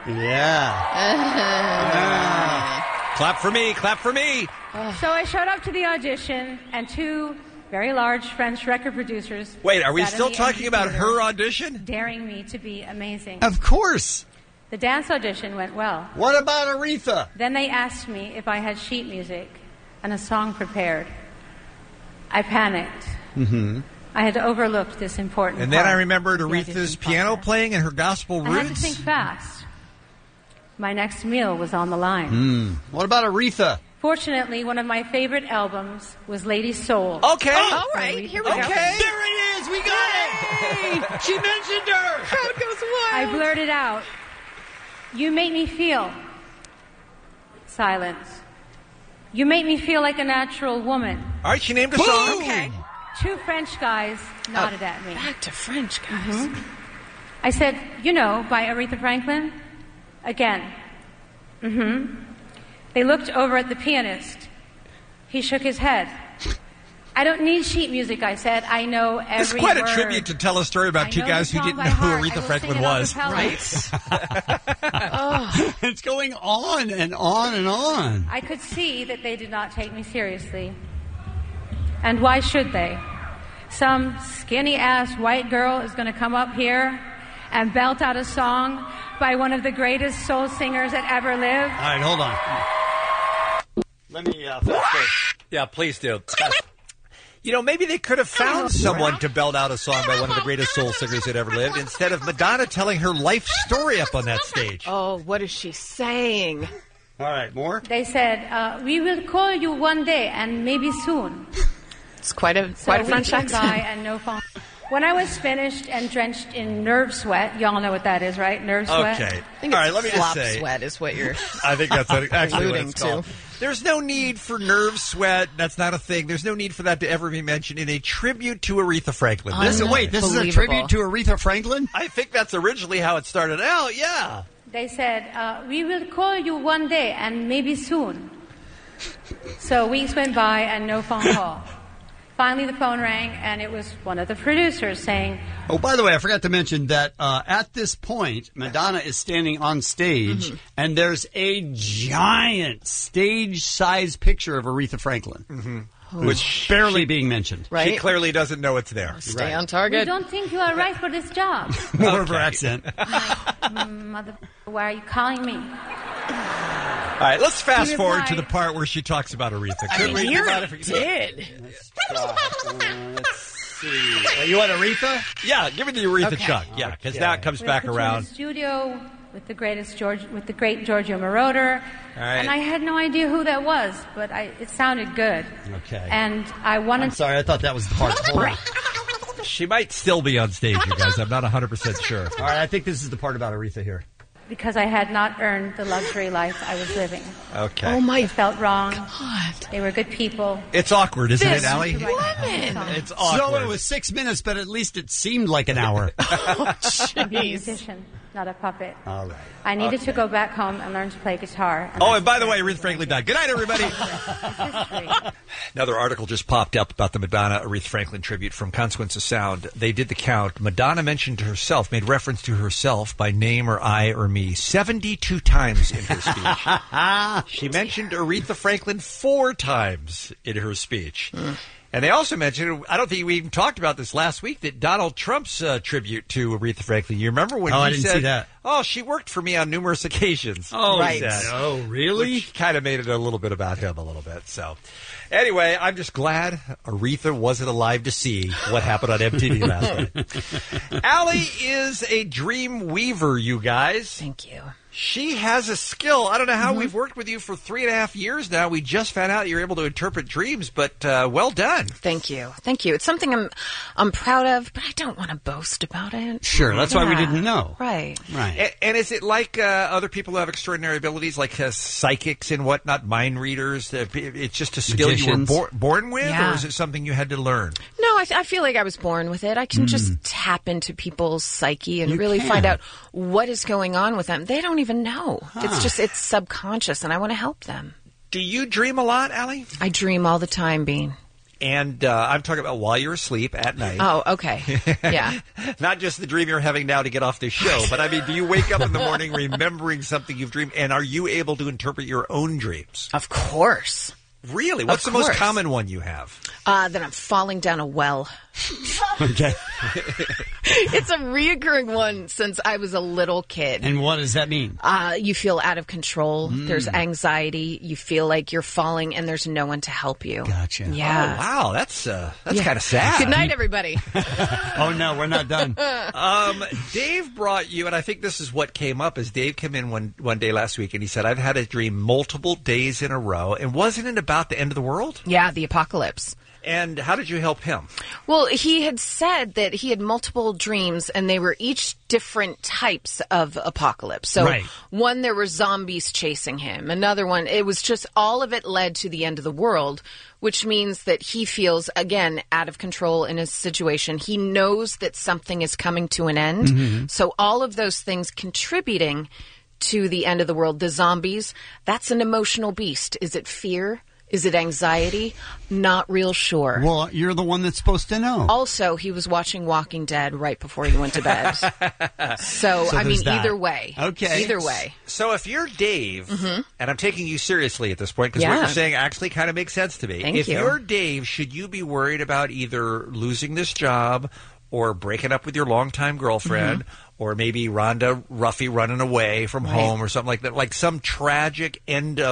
Yeah. Clap for me. Clap for me. So I showed up to the audition, and two very large French record producers. Wait, are we sat in still the talking about amphitheater, her audition? daring me to be amazing. Of course. The dance audition went well. What about Aretha? Then they asked me if I had sheet music and a song prepared. I panicked. Mm-hmm. I had overlooked this important And then I part remembered of the Aretha's audition piano process. playing and her gospel I had to roots. think fast. My next meal was on the line. What about Aretha? Fortunately, one of my favorite albums was Lady Soul. Okay. All right, here we go. There it is. We got it. She mentioned her. Crowd goes wild. I blurted out, "You make me feel." Silence. "You make me feel like a natural woman." All right, she named a song. Okay. Two French guys nodded at me. Back to French guys. I said, "You know, by Aretha Franklin." Again. They looked over at the pianist. He shook his head. "I don't need sheet music," I said. "I know every It's quite a word." tribute to tell a story I about two know guys the who song didn't by know who heart. I Aretha will Franklin sing it a was. cappella. It's going on and on and on. I could see that they did not take me seriously. And why should they? Some skinny-ass white girl is going to come up here and belt out a song by one of the greatest soul singers that ever lived. All right, hold on. Let me fast forward. Yeah, please do. You know, maybe they could have found someone to belt out a song by one of the greatest soul singers that ever lived instead of Madonna telling her life story up on that stage. Oh, what is she saying? All right, more? They said, "We will call you one day and maybe soon." It's quite a So French weeks went by accent. and no phone. When I was finished and drenched in nerve sweat, y'all know what that is, right? Nerve sweat. Okay. I think All it's right, let me just flop say. sweat is what you're I think that's actually what alluding it's called. There's no need for nerve sweat. That's not a thing. There's no need for that to ever be mentioned in a tribute to Aretha Franklin. This is a tribute to Aretha Franklin? I think that's originally how it started out, yeah. They said, "We will call you one day and maybe soon." So weeks went by and no phone call. Finally, the phone rang, and it was one of the producers saying, Oh, by the way, I forgot to mention that at this point, Madonna is standing on stage, and there's a giant stage-sized picture of Aretha Franklin, which barely being mentioned. She clearly doesn't know it's there. Stay on "We target. don't think you are right for this job." More of her accent. Mother, why are you calling me? All right, let's fast He forward to replied- the part where she talks about Aretha. I Could mean, we here do that it if we- did. Let's see. You want Aretha? Yeah, give me the Aretha Okay. chunk. Yeah, because now it comes We back put you in around. the studio with the great Giorgio Moroder, All right. and I had no idea who that was, but it sounded good. Okay. And I wanted. I'm sorry, I thought that was the part. Hold on. She might still be on stage, you guys. I'm not 100% sure. All right, I think this is the part about Aretha here. Because I had not earned the luxury life I was living. Okay. Oh my It felt wrong. God. They were good people. It's awkward, isn't it, This Allie? woman. It's So awkward. it was 6 minutes, but at least it seemed like an hour. A musician, not a puppet. All right. I needed to go back home and learn to play guitar. Oh, and by the way, Aretha Franklin died. Good night, everybody. Another article just popped up about the Madonna Aretha Franklin tribute from Consequence of Sound. They did the count. Madonna mentioned herself, made reference to herself by name or I or me 72 times in her speech. She mentioned Aretha Franklin 4 times in her speech. And they also mentioned, I don't think we even talked about this last week, that Donald Trump's tribute to Aretha Franklin. You remember when Oh, he I didn't said, see that. Oh, she worked for me on numerous occasions. Oh, right. no, really? Kind of made it a little bit about him a little bit. So, anyway, I'm just glad Aretha wasn't alive to see what happened on MTV last night. Allie is a dream weaver, you guys. Thank you. She has a skill. I don't know how we've worked with you for 3.5 years now. We just found out you're able to interpret dreams, but well done. Thank you. Thank you. It's something I'm proud of, but I don't want to boast about it. Sure, that's why we didn't know. Right. Right. And is it like other people who have extraordinary abilities, like psychics and whatnot, mind readers? It's just a skill Magicians. you were born with, Yeah. or is it something you had to learn? No, I feel like I was born with it. I can just tap into people's psyche and You really can. find out what is going on with them. They don't even know. It's subconscious, and I want to help them. Do you dream a lot, Allie? I dream all the time, Bean. And I'm talking about while you're asleep at night. Oh, okay. Yeah. Not just the dream you're having now to get off this show, but I mean, do you wake up in the morning remembering something you've dreamed, and are you able to interpret your own dreams? Of course. Really? What's the most common one you have? That I'm falling down a well. Okay. It's a reoccurring one since I was a little kid. And what does that mean? You feel out of control. There's anxiety. You feel like you're falling, and there's no one to help you. Gotcha. Yeah. Oh, wow. That's kind of sad. Good night, everybody. Oh, no, we're not done. Dave brought you, and I think this is what came up, as Dave came in one day last week, and he said, I've had a dream multiple days in a row, and wasn't it about the end of the world? Yeah, the apocalypse. And how did you help him? Well, he had said that he had multiple dreams, and they were each different types of apocalypse. So Right. one, there were zombies chasing him. Another one, it was just all of it led to the end of the world, which means that he feels, again, out of control in his situation. He knows that something is coming to an end. Mhm. So all of those things contributing to the end of the world. The zombies, that's an emotional beast. Is it fear? Is it anxiety? Not real sure. Well, you're the one that's supposed to know. Also, he was watching Walking Dead right before he went to bed. So I mean, there's that. either way. Okay. Either way. So if you're Dave, and I'm taking you seriously at this point, because what Yeah. you're saying actually kind of makes sense to me. Thank if you. you're Dave, should you be worried about either losing this job or breaking up with your longtime girlfriend, or maybe Rhonda Ruffy running away from Right. home or something like that, like some tragic ending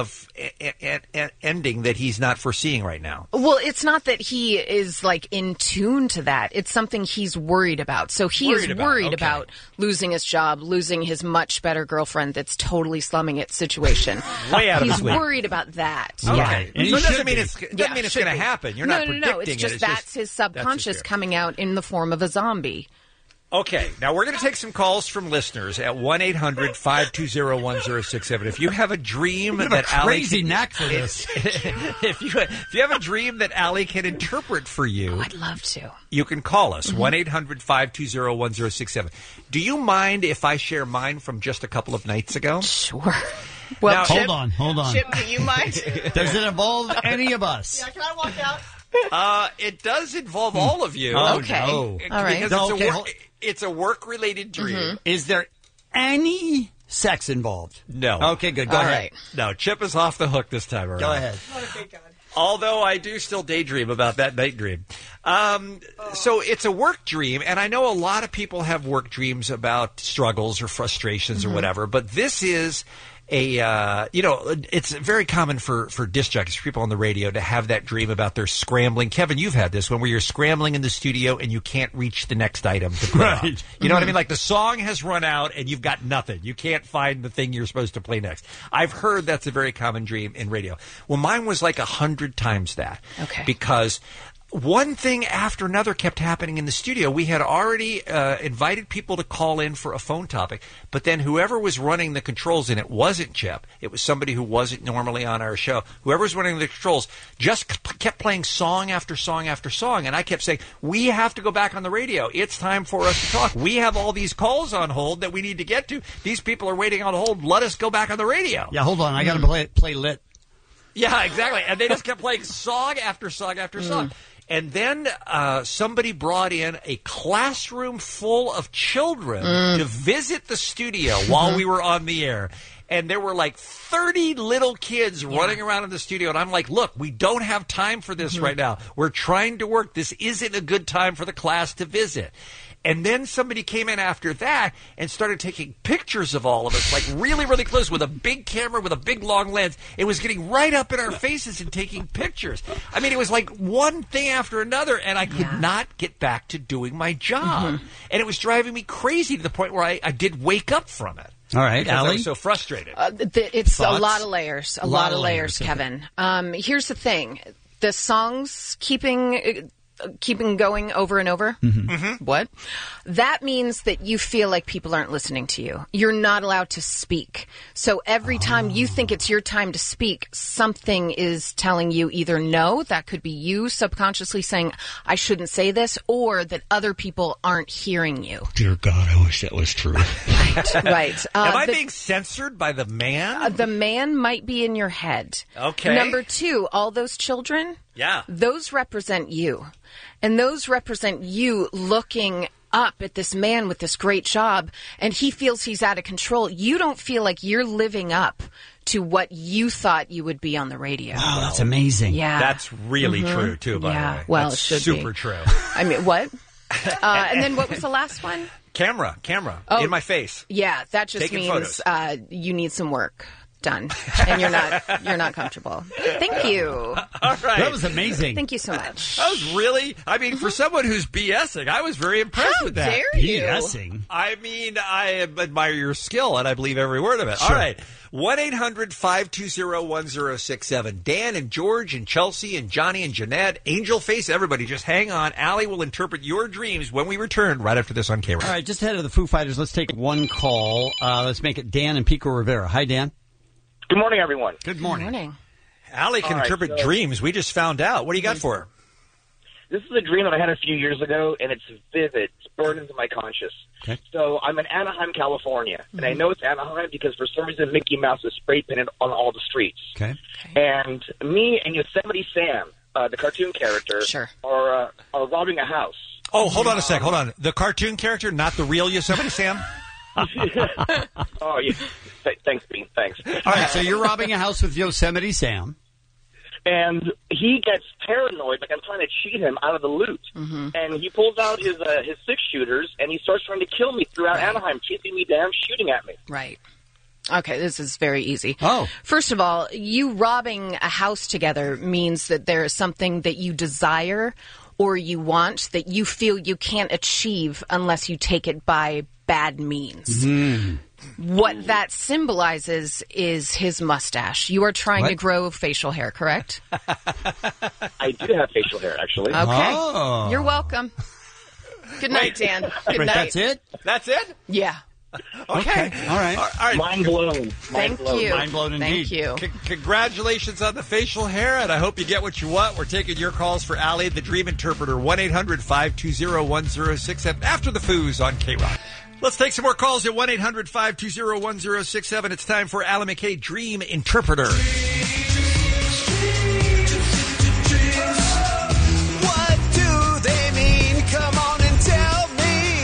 that he's not foreseeing right now? Well, it's not that he is like in tune to that. It's something he's worried about. So he is worried about losing his job, losing his much better girlfriend that's totally slumming it situation. Way out of He's his league. worried about that. Okay. Yeah. And so it doesn't mean it's going should to be. happen. You're no, not no, predicting no. It's it. just It's that's just- his subconscious fear. coming out in the form of a zombie. Okay, now we're going to take some calls from listeners at 1-800-520-1067. If you have a dream You have that a Allie crazy can, knack for this. if you have a dream that Allie can interpret for you, I'd love to. you can call us 1-800-520-1067. Do you mind if I share mine from just a couple of nights ago? Sure. Well, hold on. Chip, do you mind? Does it involve any of us? Yeah, can I walk out? It does involve all of you. Oh, Okay. no. All right. Because Okay, it's a work-related dream. Is there any sex involved? No. Okay, good. Go All ahead. right. No, Chip is off the hook this time around. Go ahead. Although I do still daydream about that night dream. So it's a work dream, and I know a lot of people have work dreams about struggles or frustrations or whatever, but this is it's very common for disc jockeys, for people on the radio, to have that dream about their scrambling. Kevin, you've had this one where you're scrambling in the studio and you can't reach the next item to put on. You know what I mean? Like the song has run out and you've got nothing. You can't find the thing you're supposed to play next. I've heard that's a very common dream in radio. Well, mine was like 100 times that. Okay. Because one thing after another kept happening in the studio. We had already invited people to call in for a phone topic, but then whoever was running the controls, and it wasn't Chip, it was somebody who wasn't normally on our show, whoever was running the controls just kept playing song after song after song, and I kept saying, we have to go back on the radio. It's time for us to talk. We have all these calls on hold that we need to get to. These people are waiting on hold. Let us go back on the radio. Yeah, hold on. I got to play lit. Yeah, exactly. And they just kept playing song after song after song. And then somebody brought in a classroom full of children to visit the studio while we were on the air. And there were like 30 little kids running around in the studio. And I'm like, look, we don't have time for this right now. We're trying to work. This isn't a good time for the class to visit. And then somebody came in after that and started taking pictures of all of us, like really, really close with a big camera with a big long lens. It was getting right up in our faces and taking pictures. I mean, it was like one thing after another, and I could not get back to doing my job. And it was driving me crazy to the point where I did wake up from it. All right, because I Allie? was so frustrated. It's Thoughts? a lot of layers. A lot of layers, Kevin. Here's the thing. The songs keeping going over and over. What? That means that you feel like people aren't listening to you. You're not allowed to speak. So every time you think it's your time to speak, something is telling you either no, that could be you subconsciously saying, I shouldn't say this, or that other people aren't hearing you. Dear God, I wish that was true. Right. Am I being censored by the man? The man might be in your head. Okay. Number two, all those children, those represent you. And those represent you looking up at this man with this great job, and he feels he's out of control. You don't feel like you're living up to what you thought you would be on the radio. Wow, that's amazing. Yeah. That's really true, too, by the way. Well, that's it should super be. true. I mean, what? And then what was the last one? Camera, in my face. Yeah, that just Taking means you need some work done, and you're not comfortable. Tink you. All right. That was amazing. Thank you so much. That was really, I mean, for someone who's BSing, I was very impressed with that. dare you? BSing? I mean, I admire your skill, and I believe every word of it. Sure. All right. 1-800-520-1067. Dan and George and Chelsea and Johnny and Jeanette, Angel Face, everybody, just hang on. Allie will interpret your dreams when we return right after this on K-Rock. All right, just ahead of the Foo Fighters, let's take one call. Let's make it Dan and Pico Rivera. Hi, Dan. Good morning, everyone. Good morning. Good morning. Allie can interpret dreams. We just found out. What do you got for her? This is a dream that I had a few years ago, and it's vivid. It's burned into my conscious. Okay. So I'm in Anaheim, California, and I know it's Anaheim because for some reason Mickey Mouse is spray painted on all the streets. Okay. And me and Yosemite Sam, the cartoon character, are robbing a house. Oh, hold on a sec. Hold on. The cartoon character, not the real Yosemite Sam? Oh, yeah. Thanks, Bean. Thanks. All right, so you're robbing a house with Yosemite Sam. And he gets paranoid, like I'm trying to cheat him out of the loot. And he pulls out his 6-shooters, and he starts trying to kill me throughout Anaheim, chasing me down, shooting at me. Right. Okay, this is very easy. Oh. First of all, you robbing a house together means that there is something that you desire or you want that you feel you can't achieve unless you take it by bad means. What that symbolizes is his mustache. You are trying to grow facial hair, correct? I do have facial hair, actually. Okay. Oh. You're welcome. Good night, Dan. Good Wait, night. that's it? That's it? Yeah. Okay. All right. All right. Mind blown. Thank you. Mind blown indeed. Thank you. Congratulations on the facial hair, and I hope you get what you want. We're taking your calls for Allie, the Dream Interpreter, 1-800-520-1067 after the Foos on K-Rock. Let's take some more calls at 1-800-520-1067. It's time for Allie McKay, Dream Interpreter. What do they mean? Come on and tell me.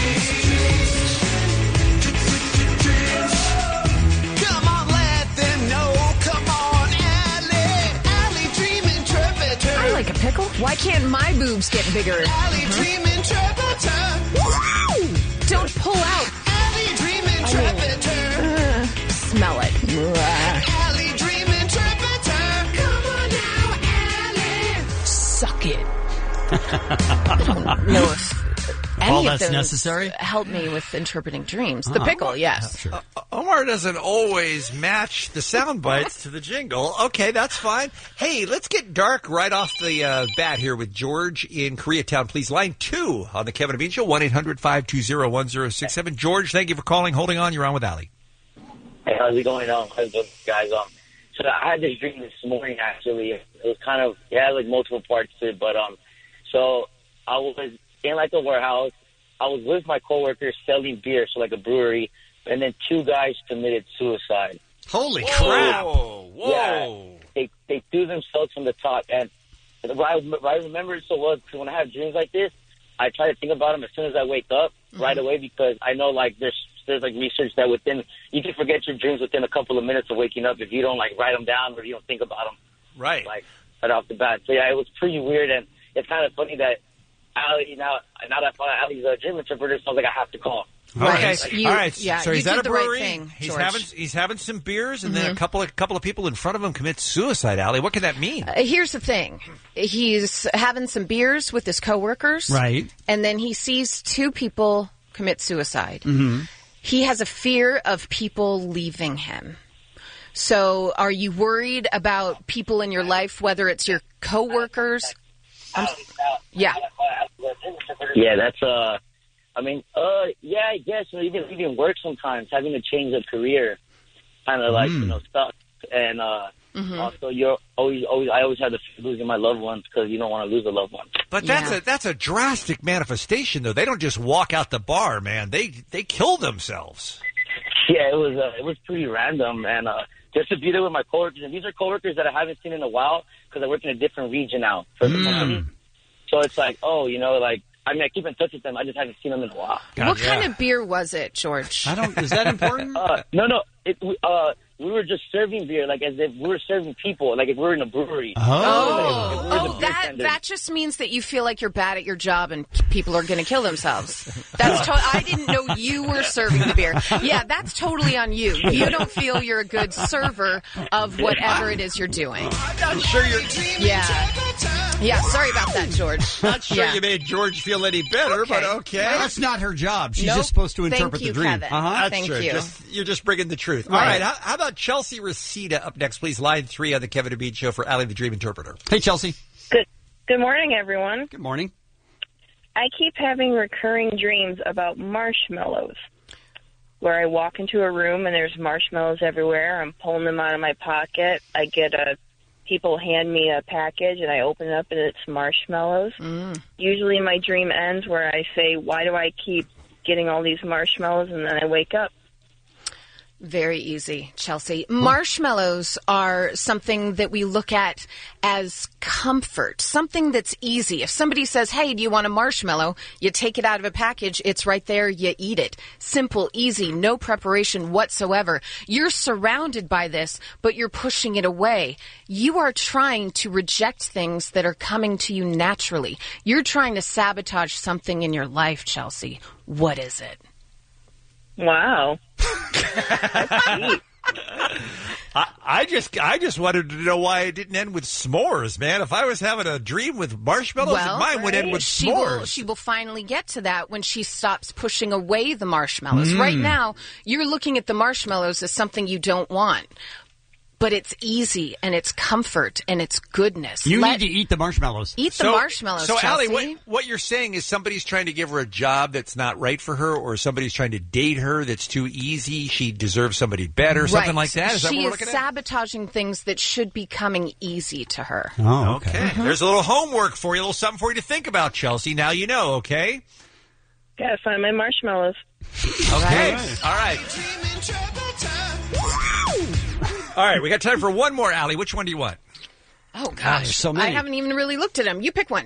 Come on, let them know. Come on, Allie Dream Interpreter. I like a pickle. Why can't my boobs get bigger? Allie Dream Interpreter. Woo! Don't pull out. Allie Dream Interpreter. Smell it. Allie Dream Interpreter. Come on now, Allie. Suck it. I don't know if any All of that's those necessary? help me with interpreting dreams. The pickle, yes. Sure. Omar doesn't always match the sound bites to the jingle. Okay, that's fine. Hey, let's get dark right off the bat here with George in Koreatown. Please, line 2 on the Kevin and Bean Show, 1-800-520-1067. George, thank you for calling. Holding on, you're on with Allie. Hey, how's it going on, guys? So I had this dream this morning, actually. It was kind of, it had like multiple parts to it, but, so I was in like a warehouse. I was with my coworkers selling beer, so like a brewery, and then 2 guys committed suicide. Holy crap! Whoa! Yeah, they threw themselves from the top, and I remember it so well because when I have dreams like this, I try to think about them as soon as I wake up right away because I know like there's like research that you can forget your dreams within a couple of minutes of waking up if you don't like write them down or you don't think about them right off the bat. So yeah, it was pretty weird, and it's kind of funny that Allie, now that I found out Allie's a dream interpreter, so I was like, I have to call. Okay. You- All right. yeah, so you he's at did a the right brewery. thing, he's George. having some beers, and then Mhm. a couple of people in front of him commit suicide. Allie, what can that mean? Here's the thing. He's having some beers with his coworkers. Right. And then he sees two people commit suicide. Mm-hmm. He has a fear of people leaving him. So are you worried about people in your life, whether it's your coworkers? Yeah. Yeah, that's yeah, I guess even leaving work sometimes, having to change a career, kind of like stuff, and also I always have the fear of losing my loved ones because you don't want to lose a loved one. But that's a drastic manifestation, though. They don't just walk out the bar, man. They kill themselves. Yeah, it was pretty random, and just to be there with my coworkers, and these are coworkers that I haven't seen in a while because I work in a different region now for the company. So it's like, I keep in touch with them. I just haven't seen them in a while. What kind of beer was it, George? Is that important? No. We were just serving beer, like as if we were serving people, like if we were in a brewery. That just means that you feel like you're bad at your job and people are going to kill themselves. That's I didn't know you were serving the beer. Yeah, that's totally on you. You don't feel you're a good server of whatever it is you're doing. I'm not sure you're... Yeah, sorry about that, George. Not sure you made George feel any better, but okay. That's not her job. She's Nope. just supposed to Thank interpret you, the dream. Kevin. That's Thank true. you. You're just bringing the truth. Right. All right. How about Chelsea Reseda up next, please? Line 3 on the Kevin and Bean Show for Allie the Dream Interpreter. Hey, Chelsea. Good morning, everyone. Good morning. I keep having recurring dreams about marshmallows, where I walk into a room and there's marshmallows everywhere. I'm pulling them out of my pocket. People hand me a package, and I open it up, and it's marshmallows. Usually my dream ends where I say, why do I keep getting all these marshmallows? And then I wake up. Very easy, Chelsea. Marshmallows are something that we look at as comfort, something that's easy. If somebody says, hey, do you want a marshmallow? You take it out of a package. It's right there. You eat it. Simple, easy, no preparation whatsoever. You're surrounded by this, but you're pushing it away. You are trying to reject things that are coming to you naturally. You're trying to sabotage something in your life, Chelsea. What is it? Wow. I just wanted to know why it didn't end with s'mores, man. If I was having a dream with marshmallows, mine would end with s'mores. She will finally get to that when she stops pushing away the marshmallows. Right now, you're looking at the marshmallows as something you don't want. But it's easy, and it's comfort, and it's goodness. You need to eat the marshmallows. Eat the marshmallows, So, Chelsea. Allie, what you're saying is somebody's trying to give her a job that's not right for her, or somebody's trying to date her that's too easy, she deserves somebody better, something like that? Is that what we're looking She is at? sabotaging things that should be coming easy to her. Oh, okay. There's a little homework for you, a little something for you to think about, Chelsea. Now you know, okay? Gotta find my marshmallows. Okay. All right. All right, we got time for one more, Allie. Which one do you want? Oh, gosh. there's so many. I haven't even really looked at them. You pick one.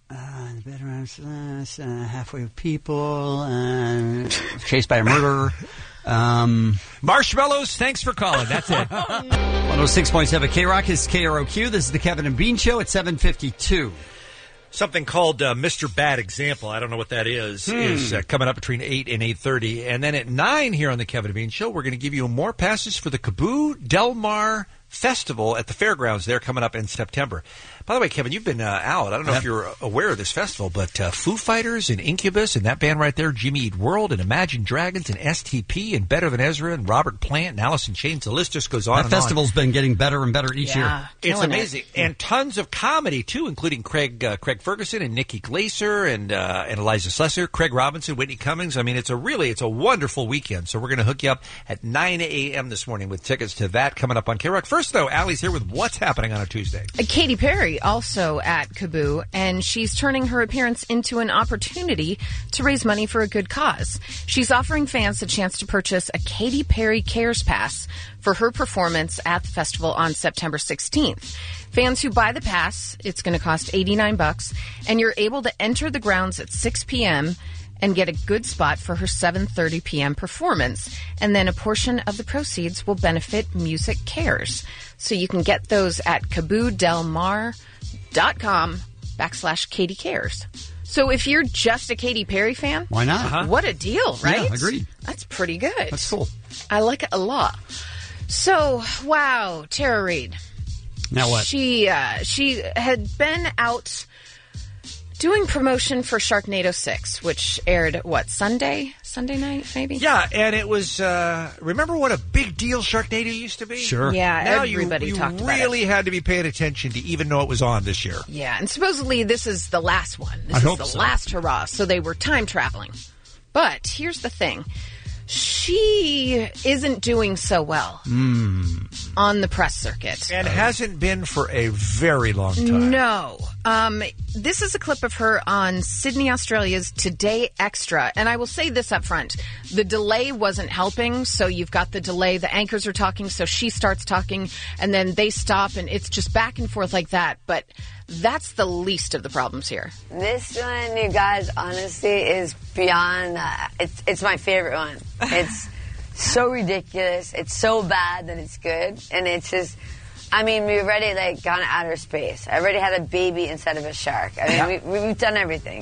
Halfway with people, chased by a murderer. Marshmallows, thanks for calling. That's it. 106.7 K-Rock is KROQ. This is the Kevin and Bean Show at 7:52. Something called Mr. Bad Example, I don't know what that is coming up between 8 and 8:30. And then at 9 here on the Kevin and Bean Show, we're going to give you more passes for the Caboo Del Mar Festival at the fairgrounds there coming up in September. By the way, Kevin, you've been out. I don't know if you're aware of this festival, but Foo Fighters and Incubus and that band right there, Jimmy Eat World and Imagine Dragons and STP and Better Than Ezra and Robert Plant and Alice in Chains. The list just goes on That and on. festival's been getting better and better each year. It's amazing. And tons of comedy, too, including Craig Ferguson and Nikki Glaser and Eliza Slesser, Craig Robinson, Whitney Cummings. I mean, it's a wonderful weekend. So we're going to hook you up at 9 a.m. this morning with tickets to that coming up on K-Rock. First, though, Allie's here with what's happening on a Tuesday. Katy Perry also at Caboo, and she's turning her appearance into an opportunity to raise money for a good cause. She's offering fans the chance to purchase a Katy Perry Cares Pass for her performance at the festival on September 16th. Fans who buy the pass, it's going to cost $89, and you're able to enter the grounds at 6 p.m. and get a good spot for her 7:30 p.m. performance. And then a portion of the proceeds will benefit Music Cares. So you can get those at KabooDelMar.com/Katy Cares. So if you're just a Katy Perry fan, Why not? What a deal, right? Yeah, agreed. That's pretty good. That's cool. I like it a lot. So, wow, Tara Reid. Now what? She had been out doing promotion for Sharknado 6, which aired, Sunday night, maybe? Yeah, and it was, remember what a big deal Sharknado used to be? Sure. Yeah, now everybody talked about it. You really had to be paying attention to even know it was on this year. Yeah, and supposedly this is the last one. This I is hope the so. last hurrah. So they were time traveling. But here's the thing. She isn't doing so well on the press circuit. And hasn't been for a very long time. No. This is a clip of her on Sydney, Australia's Today Extra. And I will say this up front. The delay wasn't helping. So you've got the delay. The anchors are talking. So she starts talking and then they stop. And it's just back and forth like that. But that's the least of the problems here. This one, you guys, honestly, is beyond. It's my favorite one. It's so ridiculous. It's so bad that it's good, and it's just. I mean, we've already gone to outer space. I already had a baby instead of a shark. I mean, we've done everything.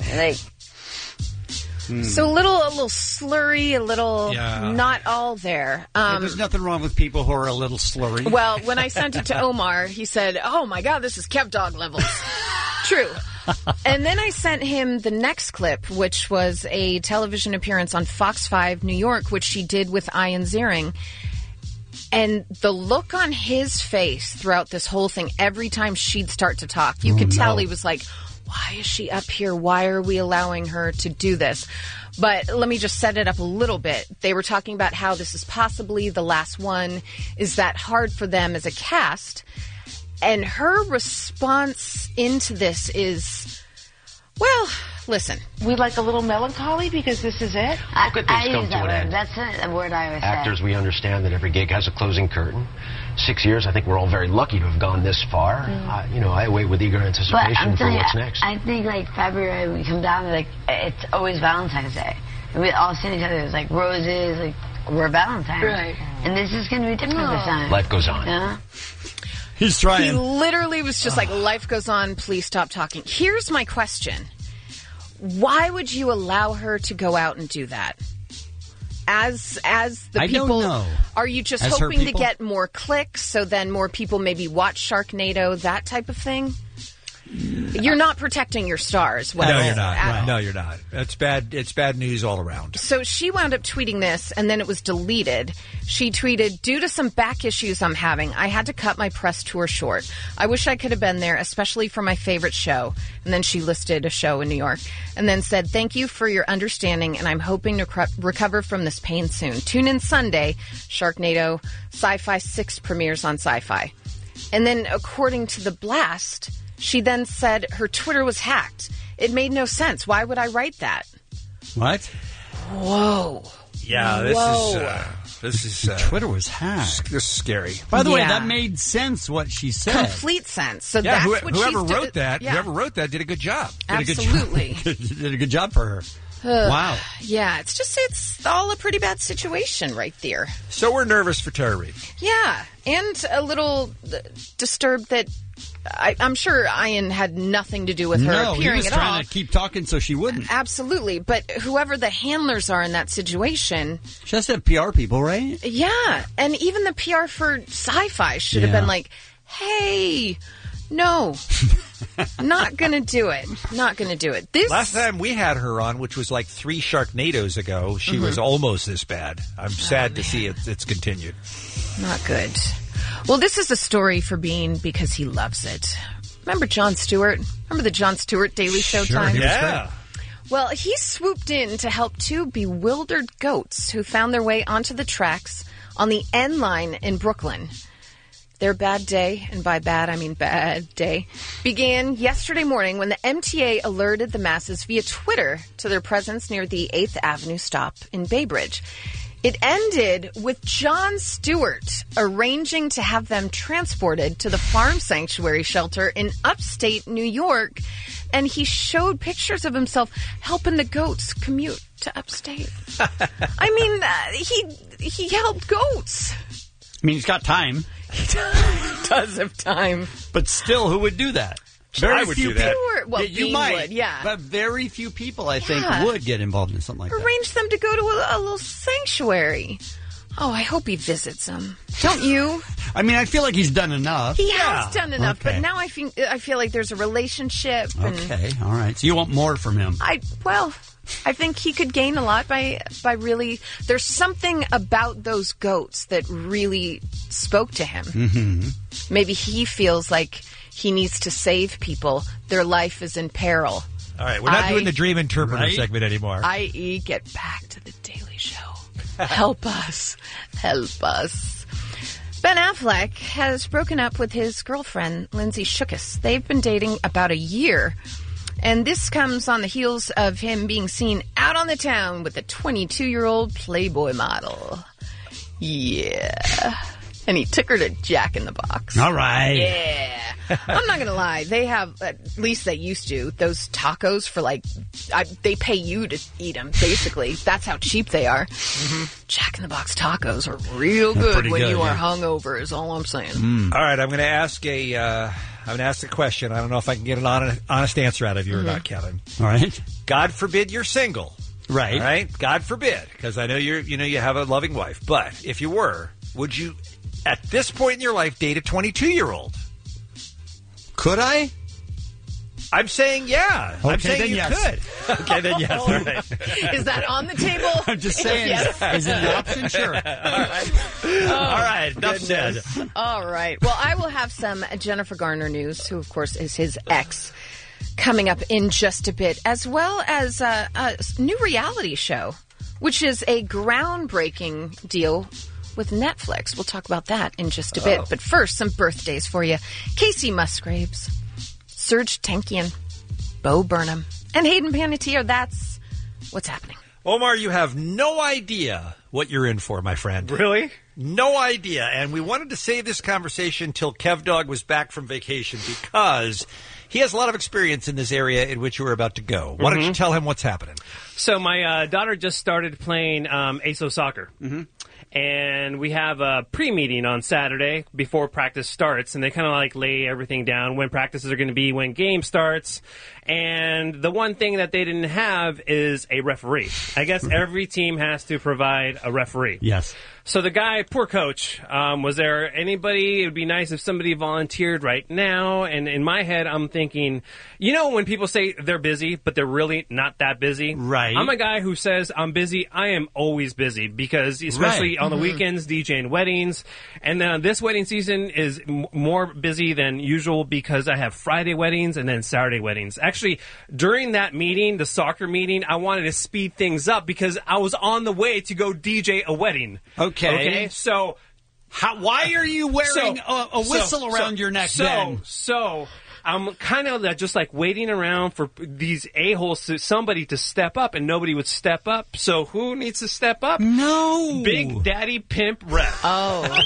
So a little slurry, a little not all there. There's nothing wrong with people who are a little slurry. Well, when I sent it to Omar, he said, "Oh my God, this is Kev Dog levels." True. And then I sent him the next clip, which was a television appearance on Fox 5 New York, which she did with Ian Ziering. And the look on his face throughout this whole thing, every time she'd start to talk, you could tell he was like, why is she up here? Why are we allowing her to do this? But let me just set it up a little bit. They were talking about how this is possibly the last one. Is that hard for them as a cast? And her response into this is, well, listen. We like a little melancholy because this is it? I Good I things come use to that an word. end. That's a word I always Actors, we understand that every gig has a closing curtain. 6 years, I think we're all very lucky to have gone this far. I wait with eager But anticipation I'm for telling what's you, next. I think February we come down to it's always Valentine's Day. And we all see each other. It's roses, we're Valentine's. Right. And this is going to be different this time. Life goes on. Yeah. He's trying. He literally was just like, life goes on, please stop talking. Here's my question. Why would you allow her to go out and do that? As the I people, don't know. Are you just As her hoping to people? get more clicks so then more people maybe watch Sharknado, that type of thing? You're not protecting your stars. No, you're not. No, you're not. It's bad news all around. So she wound up tweeting this, and then it was deleted. She tweeted, due to some back issues I'm having, I had to cut my press tour short. I wish I could have been there, especially for my favorite show. And then she listed a show in New York. And then said, thank you for your understanding, and I'm hoping to recover from this pain soon. Tune in Sunday. Sharknado Sci-Fi 6 premieres on Sci-Fi. And then, according to The Blast, she then said her Twitter was hacked. It made no sense. Why would I write that? What? Whoa. Yeah, this is Twitter was hacked. This is scary. By the way, Yeah. that made sense what she said. Complete sense. So Yeah, that's what whoever she's wrote that, yeah. whoever wrote that did a good job. Absolutely. Did a good job for her. Ugh. Wow. Yeah, it's all a pretty bad situation right there. So we're nervous for Tara Reid. Yeah, and a little disturbed that I'm sure Ian had nothing to do with her No, he appearing was at trying all. to keep talking so she wouldn't. Absolutely, but whoever the handlers are in that situation, She has to have PR people, right? yeah, and even the PR for Sci-Fi should have Yeah. been like, hey, no, not gonna do it. Not gonna do it. This Last time we had her on, which was like 3 Sharknadoes ago, she was almost this bad. I'm sad to see it's continued. Not good. Well, this is a story for Bean because he loves it. Remember Jon Stewart? Remember the Jon Stewart Daily Show time? Yeah. Well, he swooped in to help 2 bewildered goats who found their way onto the tracks on the N line in Brooklyn. Their bad day, and by bad I mean bad day, began yesterday morning when the MTA alerted the masses via Twitter to their presence near the 8th Avenue stop in Bay Bridge. It ended with Jon Stewart arranging to have them transported to the Farm Sanctuary shelter in upstate New York, and he showed pictures of himself helping the goats commute to upstate. I mean, he helped goats. I mean, he's got time. He does have time. But still, who would do that? I would do that. Well, you Bean might, would, yeah. but very few people, I think, Yeah. would get involved in something like that. Arrange them to go to a little sanctuary. Oh, I hope he visits them. Don't you? I mean, I feel like he's done enough. He has done enough, Okay. but now I feel like there's a relationship. And Okay, all right. So you want more from him? I think he could gain a lot by really. There's something about those goats that really spoke to him. Mm-hmm. Maybe he feels like he needs to save people. Their life is in peril. All right, we're not doing the dream interpreter segment anymore. I.e., get back to the Daily Show. Help us. Help us. Ben Affleck has broken up with his girlfriend, Lindsay Shookus. They've been dating about a year. And this comes on the heels of him being seen out on the town with a 22-year-old Playboy model. Yeah. And he took her to Jack in the Box. All right. Yeah. I'm not going to lie. They have, at least they used to, those tacos for they pay you to eat them, basically. That's how cheap they are. Mm-hmm. Jack in the Box tacos are real good when you are hungover, is all I'm saying. All right, I'm going to ask a question. I don't know if I can get an honest answer out of you or not, Kevin. All right. God forbid you're single. Right. All right? God forbid, because I know you have a loving wife. But if you were, would you, at this point in your life, date a 22-year-old? Could I? I'm saying yeah. Okay, I'm saying then you yes. could. Okay, then yes. All right. Is that on the table? I'm just saying. Yes. Is it an option? Sure. All right. Enough said. All right. Well, I will have some Jennifer Garner news, who, of course, is his ex, coming up in just a bit, as well as a new reality show, which is a groundbreaking deal with Netflix. We'll talk about that in just a bit. But first, some birthdays for you. Casey Musgraves, Serge Tankian, Bo Burnham, and Hayden Panettiere. That's what's happening. Omar, you have no idea what you're in for, my friend. Really? No idea. And we wanted to save this conversation till Kev Dog was back from vacation because he has a lot of experience in this area in which you were about to go. Why don't you tell him what's happening? So my daughter just started playing ASO soccer. Mm-hmm. And we have a pre-meeting on Saturday before practice starts, and they kind of lay everything down, when practices are going to be, when game starts. And the one thing that they didn't have is a referee. I guess every team has to provide a referee. Yes. So the guy, poor coach, was there anybody? It would be nice if somebody volunteered right now. And in my head, I'm thinking, when people say they're busy, but they're really not that busy. Right. I'm a guy who says I'm busy. I am always busy because especially on the weekends, DJing weddings. And then this wedding season is more busy than usual because I have Friday weddings and then Saturday weddings. Actually, during that meeting, the soccer meeting, I wanted to speed things up because I was on the way to go DJ a wedding. Okay, so why are you wearing a whistle around your neck then? So I'm kind of just waiting around for these a-holes, somebody to step up, and nobody would step up. So who needs to step up? No. Big Daddy Pimp Ref. Oh.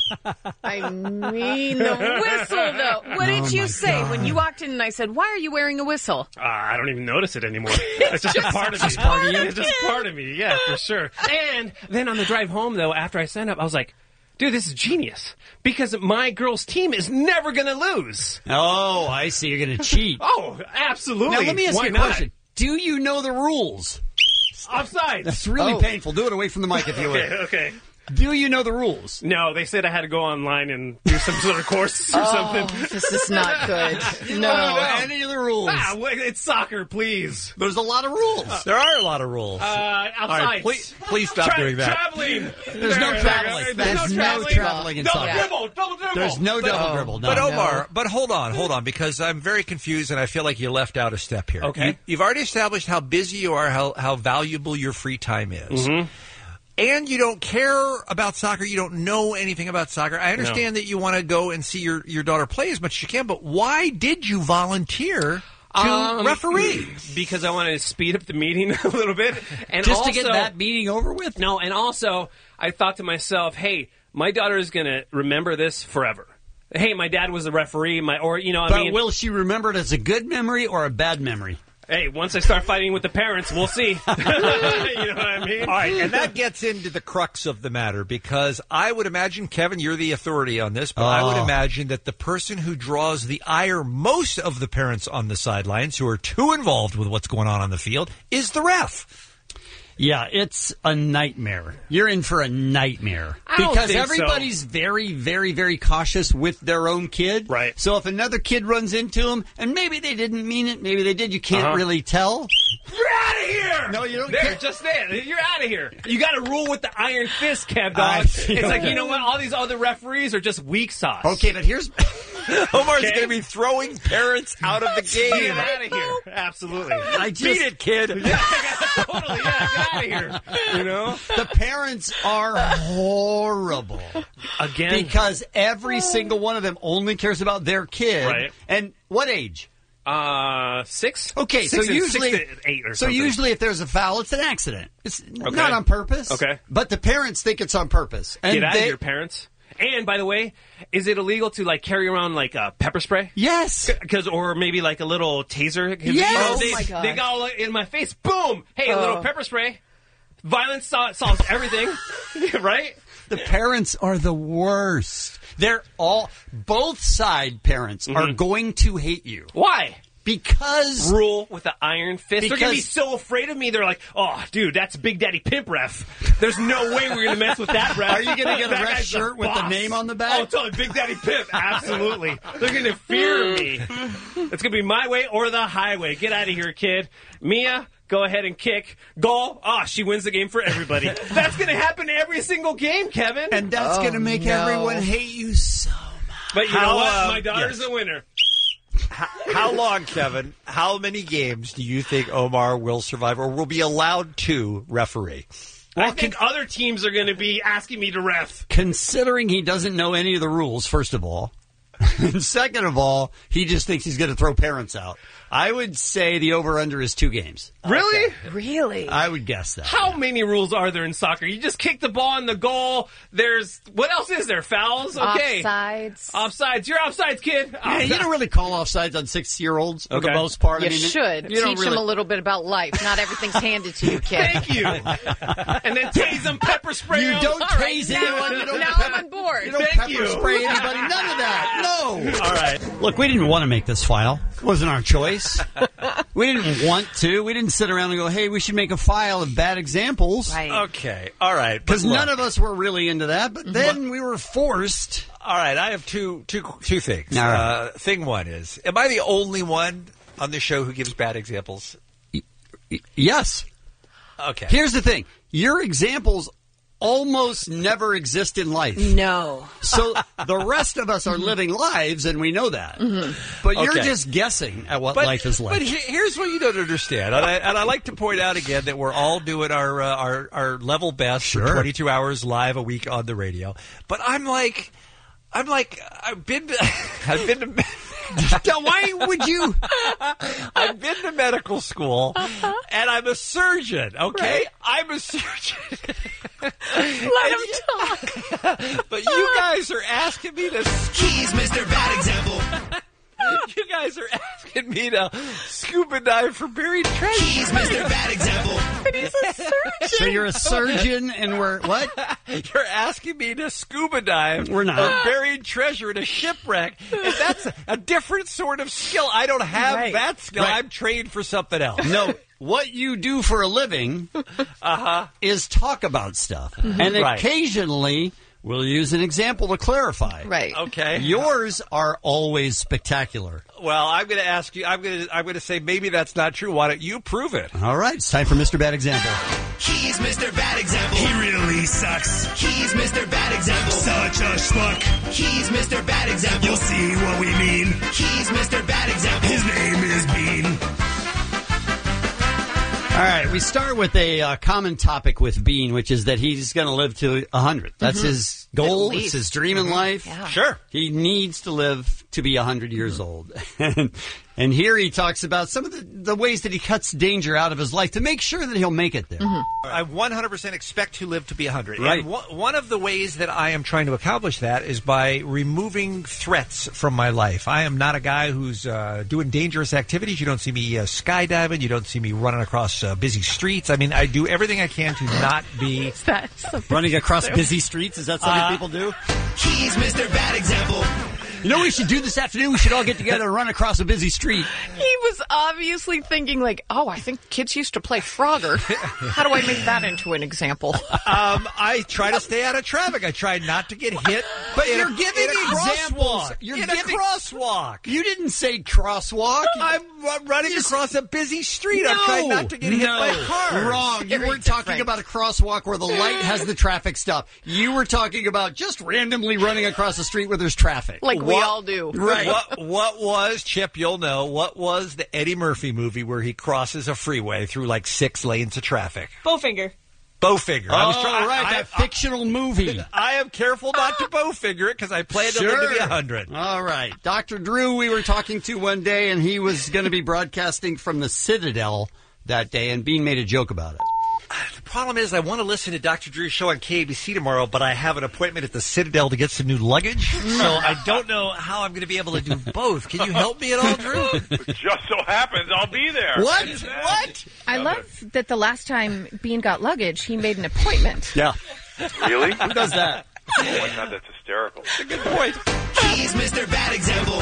I mean the whistle, though. What did you say when you walked in and I said, why are you wearing a whistle? I don't even notice it anymore. It's just a part of me. It's just part of me, yeah, for sure. And then on the drive home, though, after I signed up, I was like, dude, this is genius. Because my girl's team is never going to lose. Oh, I see. You're going to cheat. Oh, absolutely. Now, let me ask you a question. Do you know the rules? Offside. That's really painful. Do it away from the mic if you would. Okay. Do you know the rules? No, they said I had to go online and do some sort of course or something. This is not good. You don't know any of the rules. It's soccer, please. There's a lot of rules. There are a lot of rules. Outside. All right, please stop doing that. Traveling. There's no traveling. There's no traveling in soccer. Double dribble. There's no double dribble. No. But Omar, hold on, because I'm very confused and I feel like you left out a step here. Okay. You've already established how busy you are, how valuable your free time is. Mm-hmm. And you don't care about soccer. You don't know anything about soccer. I understand that you want to go and see your daughter play as much as you can, but why did you volunteer to referee? Because I wanted to speed up the meeting a little bit. And just also, to get that meeting over with? No, and also I thought to myself, hey, my daughter is going to remember this forever. Hey, my dad was a referee. Will she remember it as a good memory or a bad memory? Hey, once I start fighting with the parents, we'll see. You know what I mean? All right, and that gets into the crux of the matter, because I would imagine, Kevin, you're the authority on this, but I would imagine that the person who draws the ire most of the parents on the sidelines, who are too involved with what's going on the field, is the ref. Yeah, it's a nightmare. You're in for a nightmare. I don't Because think everybody's very, very, very cautious with their own kid. Right. So if another kid runs into them, and maybe they didn't mean it, maybe they did, you can't really tell. You're out of here! No, you don't There, care. just there. You're out of here. You got to rule with the iron fist, Kev Dog. I feel It's like, that. you know what? All these other referees are just weak sauce. Okay, but here's... Omar's going to be throwing parents out of the game. Get out of here. Absolutely. Beat it, kid. Totally, yeah. Get out of here. You know? The parents are horrible. Again. Because every single one of them only cares about their kid. Right. And what age? 6. Okay, Six so and usually 6 to 8 or so something. usually if there's a foul, it's an accident. It's Okay. not on purpose. Okay. But the parents think it's on purpose. And Get out of here, parents. And by the way, is it illegal to like carry around like pepper spray? Yes. Or maybe like a little taser? 'Cause, Yes. they, Oh my God. They got all in my face. Boom! Hey, a little pepper spray. Violence solves everything, right? The parents are the worst. They're all both side parents are going to hate you. Why? Because rule with the iron fist. They're gonna be Because- so afraid of me. They're like, "Oh, dude, that's Big Daddy Pimp ref. There's no way we're gonna mess with that ref." Are you gonna get a That ref guy's shirt with the boss. name on the back? Oh, totally, Big Daddy Pimp. Absolutely. They're gonna fear me. It's gonna be my way or the highway. Get out of here, kid. Mia, go ahead and kick. Goal. She wins the game for everybody. That's gonna happen every single game, Kevin. And that's gonna make everyone hate you so much. But you know what? My daughter's a winner. How long, Kevin? How many games do you think Omar will survive or will be allowed to referee? I think other teams are going to be asking me to ref. Considering he doesn't know any of the rules, first of all, and second of all, he just thinks he's going to throw parents out. I would say the over-under is 2 games. Really? Really? I would guess that. How many rules are there in soccer? You just kick the ball in the goal. There's what else is there? Fouls? Okay. Offsides. You're offsides, kid. Yeah, you don't really call offsides on 6-year-olds for the Okay. most part. You I mean, should. you don't Teach them really- a little bit about life. Not everything's handed to you, kid. Thank you. And then tase them, pepper spray You them. don't All right, tase now- anyone. You don't now pepper, I'm on board. You don't Thank pepper you. spray anybody. None of that. No. All right. Look, we didn't want to make this file. It wasn't our choice. We didn't want to. We didn't sit around and go, hey, we should make a file of bad examples. Right. Okay. All right. Because none of us were really into that, but then we were forced. All right. I have two things. All right. Thing one is, am I the only one on the show who gives bad examples? Yes. Okay. Here's the thing. Your examples almost never exist in life. No. So the rest of us are living lives, and we know that. But you're Okay. just guessing at what life is like. But here's what you don't understand, and I like to point out again that we're all doing our level best for 22 hours live a week on the radio. But I've been to. Why would you? I've been to medical school, and I'm a surgeon. Okay, Right. I'm a surgeon. Let him talk. But you guys are asking me to. He's Mr. Bad Example. You guys are asking me to scuba dive for buried treasure. He's Mr. Bad Example. But he's a surgeon. So you're a surgeon, and we're what? You're asking me to scuba dive We're not. for buried treasure in a shipwreck. And that's a different sort of skill. I don't have Right. that skill. Right. I'm trained for something else. No, what you do for a living is talk about stuff. And Right. occasionally we'll use an example to clarify. Right. Okay. Yours are always spectacular. Well, I'm going to ask you. I'm going to say maybe that's not true. Why don't you prove it? All right, it's time for Mr. Bad Example. He's Mr. Bad Example. He really sucks. He's Mr. Bad Example. Such a schmuck. He's Mr. Bad Example. You'll see what we mean. He's Mr. Bad Example. His name is Bean. All right, we start with a common topic with Bean, which is that he's going to live to 100. That's his goal. At It's least. his dream in life. Yeah. Sure. He needs to live to be 100 years old. And And here he talks about some of the ways that he cuts danger out of his life to make sure that he'll make it there. I 100% expect to live to be 100. Right. And one of the ways that I am trying to accomplish that is by removing threats from my life. I am not a guy who's doing dangerous activities. You don't see me skydiving. You don't see me running across busy streets. I mean, I do everything I can to not be... Running across busy streets? Is that something people do? He's Mr. Bad Example. You know what we should do this afternoon? We should all get together and run across a busy street. He was obviously thinking, like, oh, I think kids used to play Frogger. How do I make that into an example? I try to stay out of traffic. I try not to get hit. But you're giving examples. You're giving a crosswalk. You didn't say crosswalk. I'm running across a busy street. I'm trying not to get hit by cars. Wrong. You weren't talking about a crosswalk where the light has the traffic stop. You were talking about just randomly running across the street where there's traffic. Like we all do. Right. What was, Chip, you'll know, what was the Eddie Murphy movie where he crosses a freeway through like 6 lanes of traffic? Bowfinger. Bowfinger. That fictional movie. I am careful not to bowfinger it because I plan to live to be 100. All right. Dr. Drew, we were talking to one day, and he was going to be broadcasting from the Citadel that day, and Bean made a joke about it. The problem is I want to listen to Dr. Drew's show on KABC tomorrow, but I have an appointment at the Citadel to get some new luggage, so I don't know how I'm going to be able to do both. Can you help me at all, Drew? It just so happens I'll be there. What? I love that the last time Bean got luggage, he made an appointment. Yeah. Really? Who does that? Oh, my God, that's hysterical. That's a good point. He's Mr. Bad Example.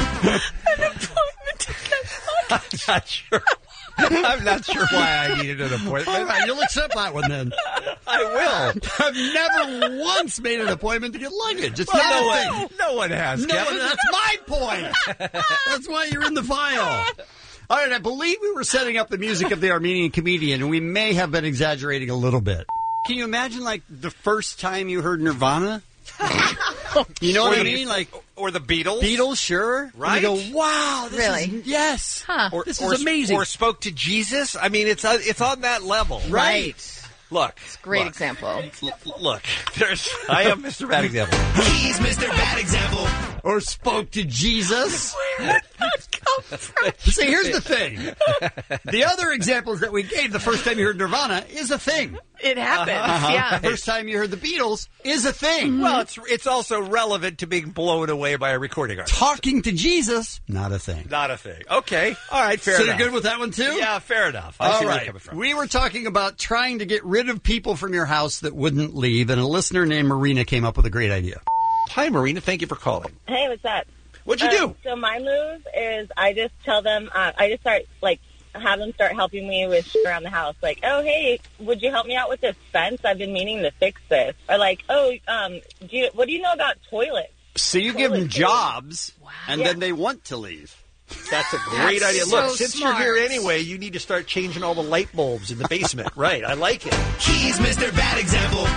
I'm not sure. I'm not sure why I needed an appointment. All right, you'll accept that one then. I will. I've never once made an appointment to get luggage. It's not a thing. No one has, Kevin. That's my point. That's why you're in the file. All right, I believe we were setting up the music of the Armenian comedian, and we may have been exaggerating a little bit. Can you imagine, like, the first time you heard Nirvana? You know what I mean? Like, or the Beatles? Beatles, sure. Right? You go, wow, this Really? is, yes. Huh. This is amazing. Or spoke to Jesus. I mean, it's on that level. Right. Look. Great example. Look. I am Mr. Bad Example. He's Mr. Bad Example. Or spoke to Jesus. Where did that come from? See, here's the thing. The other examples that we gave the first time you heard Nirvana is a thing. It happens, yeah. The first time you heard the Beatles is a thing. Well, it's also relevant to being blown away by a recording artist. Talking to Jesus, not a thing. Not a thing. Okay. All right, fair So enough. you're good with that one, too? Yeah, fair enough. I see All where right. you're coming from. We were talking about trying to get rid of people from your house that wouldn't leave, and a listener named Marina came up with a great idea. Hi, Marina. Thank you for calling. Hey, what's up? What'd you do? So my move is I just tell them, I just start, have them start helping me with shit around the house. Like, oh, hey, would you help me out with this fence? I've been meaning to fix this. Or like, oh, what do you know about toilets? So you give them jobs, and then they want to leave. That's a great That's idea. so Look, since smart. you're here anyway, you need to start changing all the light bulbs in the basement. Right. I like it. He's Mr. Bad Example.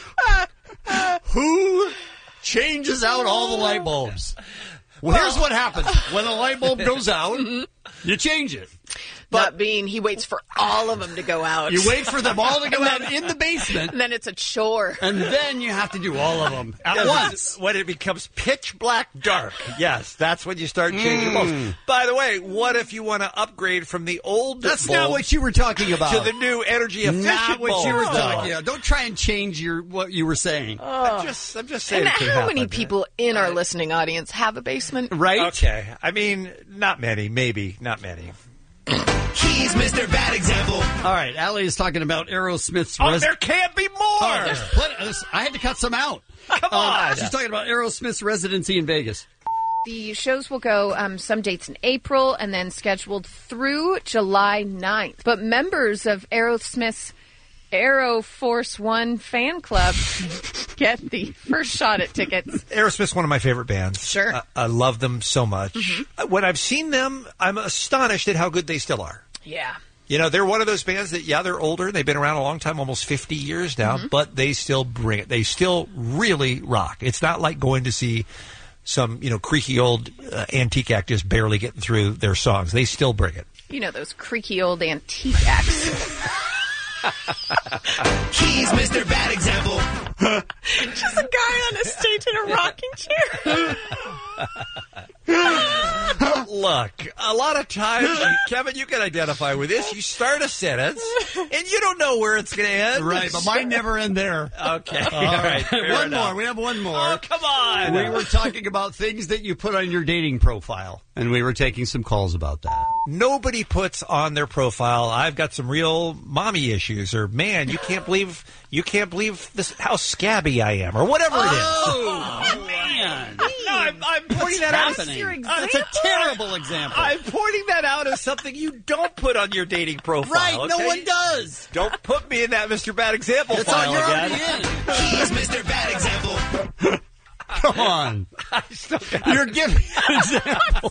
Who changes out all the light bulbs? Well, here's what happens. When a light bulb goes out, you change it. But Bean, he waits for all of them to go out. You wait for them all to go out in the basement. And then it's a chore. And then you have to do all of them at once. When it becomes pitch black dark. Yes, that's when you start changing bulbs. By the way, what if you want to upgrade from the old That's bulb not what you were talking about. to the new energy efficient Not what you were bulb? talking about. Don't try and change what you were saying. I'm just saying. And it could how many happen. people in our listening audience have a basement? Right? Okay. I mean, not many. Maybe. Not many. He's Mr. Bad Example. All right, Allie is talking about Aerosmith's... there can't be more! there's plenty. I had to cut some out. Come on! She's talking about Aerosmith's residency in Vegas. The shows will go some dates in April and then scheduled through July 9th. But members of Aerosmith's Aero Force One fan club get the first shot at tickets. Aerosmith's one of my favorite bands. Sure. I love them so much. When I've seen them, I'm astonished at how good they still are. Yeah. You know, they're one of those bands that, they're older. They've been around a long time, almost 50 years now, but they still bring it. They still really rock. It's not like going to see some, creaky old antique act just barely getting through their songs. They still bring it. You know, those creaky old antique acts. He's Mr. Bad Example. Just a guy on a stage in a rocking chair. Look, a lot of times, Kevin, you can identify with this. You start a sentence, and you don't know where it's going to end. Right, but mine never end there. Okay, all right. One more. We have one more. Oh, come on. We were talking about things that you put on your dating profile, and we were taking some calls about that. Nobody puts on their profile, I've got some real mommy issues, or man, you can't believe this how scabby I am, or whatever it is. Oh, man. No, I'm pointing that out. That's a terrible example. I'm pointing that out as something you don't put on your dating profile. Right, no okay? one does. Don't put me in that Mr. Bad Example It's file you're again. already in. He's Mr. Bad Example. Come on. You're giving an example.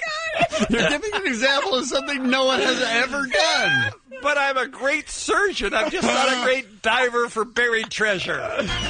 You're giving an example of something no one has ever done. But I'm a great surgeon. I'm just not a great diver for buried treasure.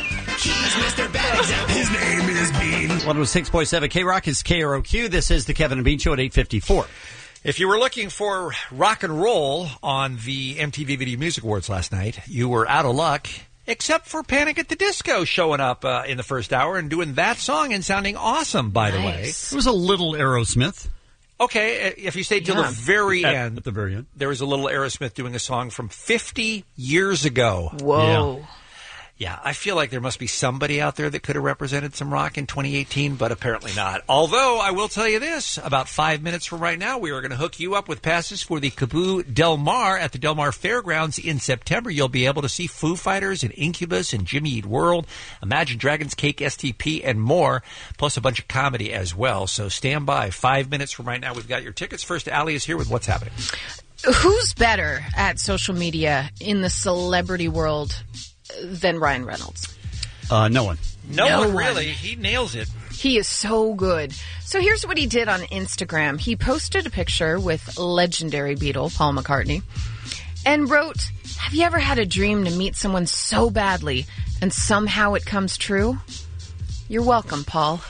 He's Mr. Bad Example. His name is Bean. 106.7 K-Rock is KROQ. This is the Kevin and Bean Show at 8:54. If you were looking for rock and roll on the MTV Video Music Awards last night, you were out of luck, except for Panic at the Disco showing up in the first hour and doing that song and sounding awesome, by the way. It was a little Aerosmith. Okay, if you stay till the very end. At the very end. There was a little Aerosmith doing a song from 50 years ago. Whoa. Yeah, I feel like there must be somebody out there that could have represented some rock in 2018, but apparently not. Although, I will tell you this, about 5 minutes from right now, we are going to hook you up with passes for the Kaboo Del Mar at the Del Mar Fairgrounds in September. You'll be able to see Foo Fighters and Incubus and Jimmy Eat World, Imagine Dragons, Cake, STP, and more, plus a bunch of comedy as well. So stand by. 5 minutes from right now, we've got your tickets. First, Allie is here with What's Happening. Who's better at social media in the celebrity world than Ryan Reynolds? No one. No one, really. He nails it. He is so good. So here's what he did on Instagram. He posted a picture with legendary Beatle, Paul McCartney, and wrote, "Have you ever had a dream to meet someone so badly and somehow it comes true? You're welcome, Paul."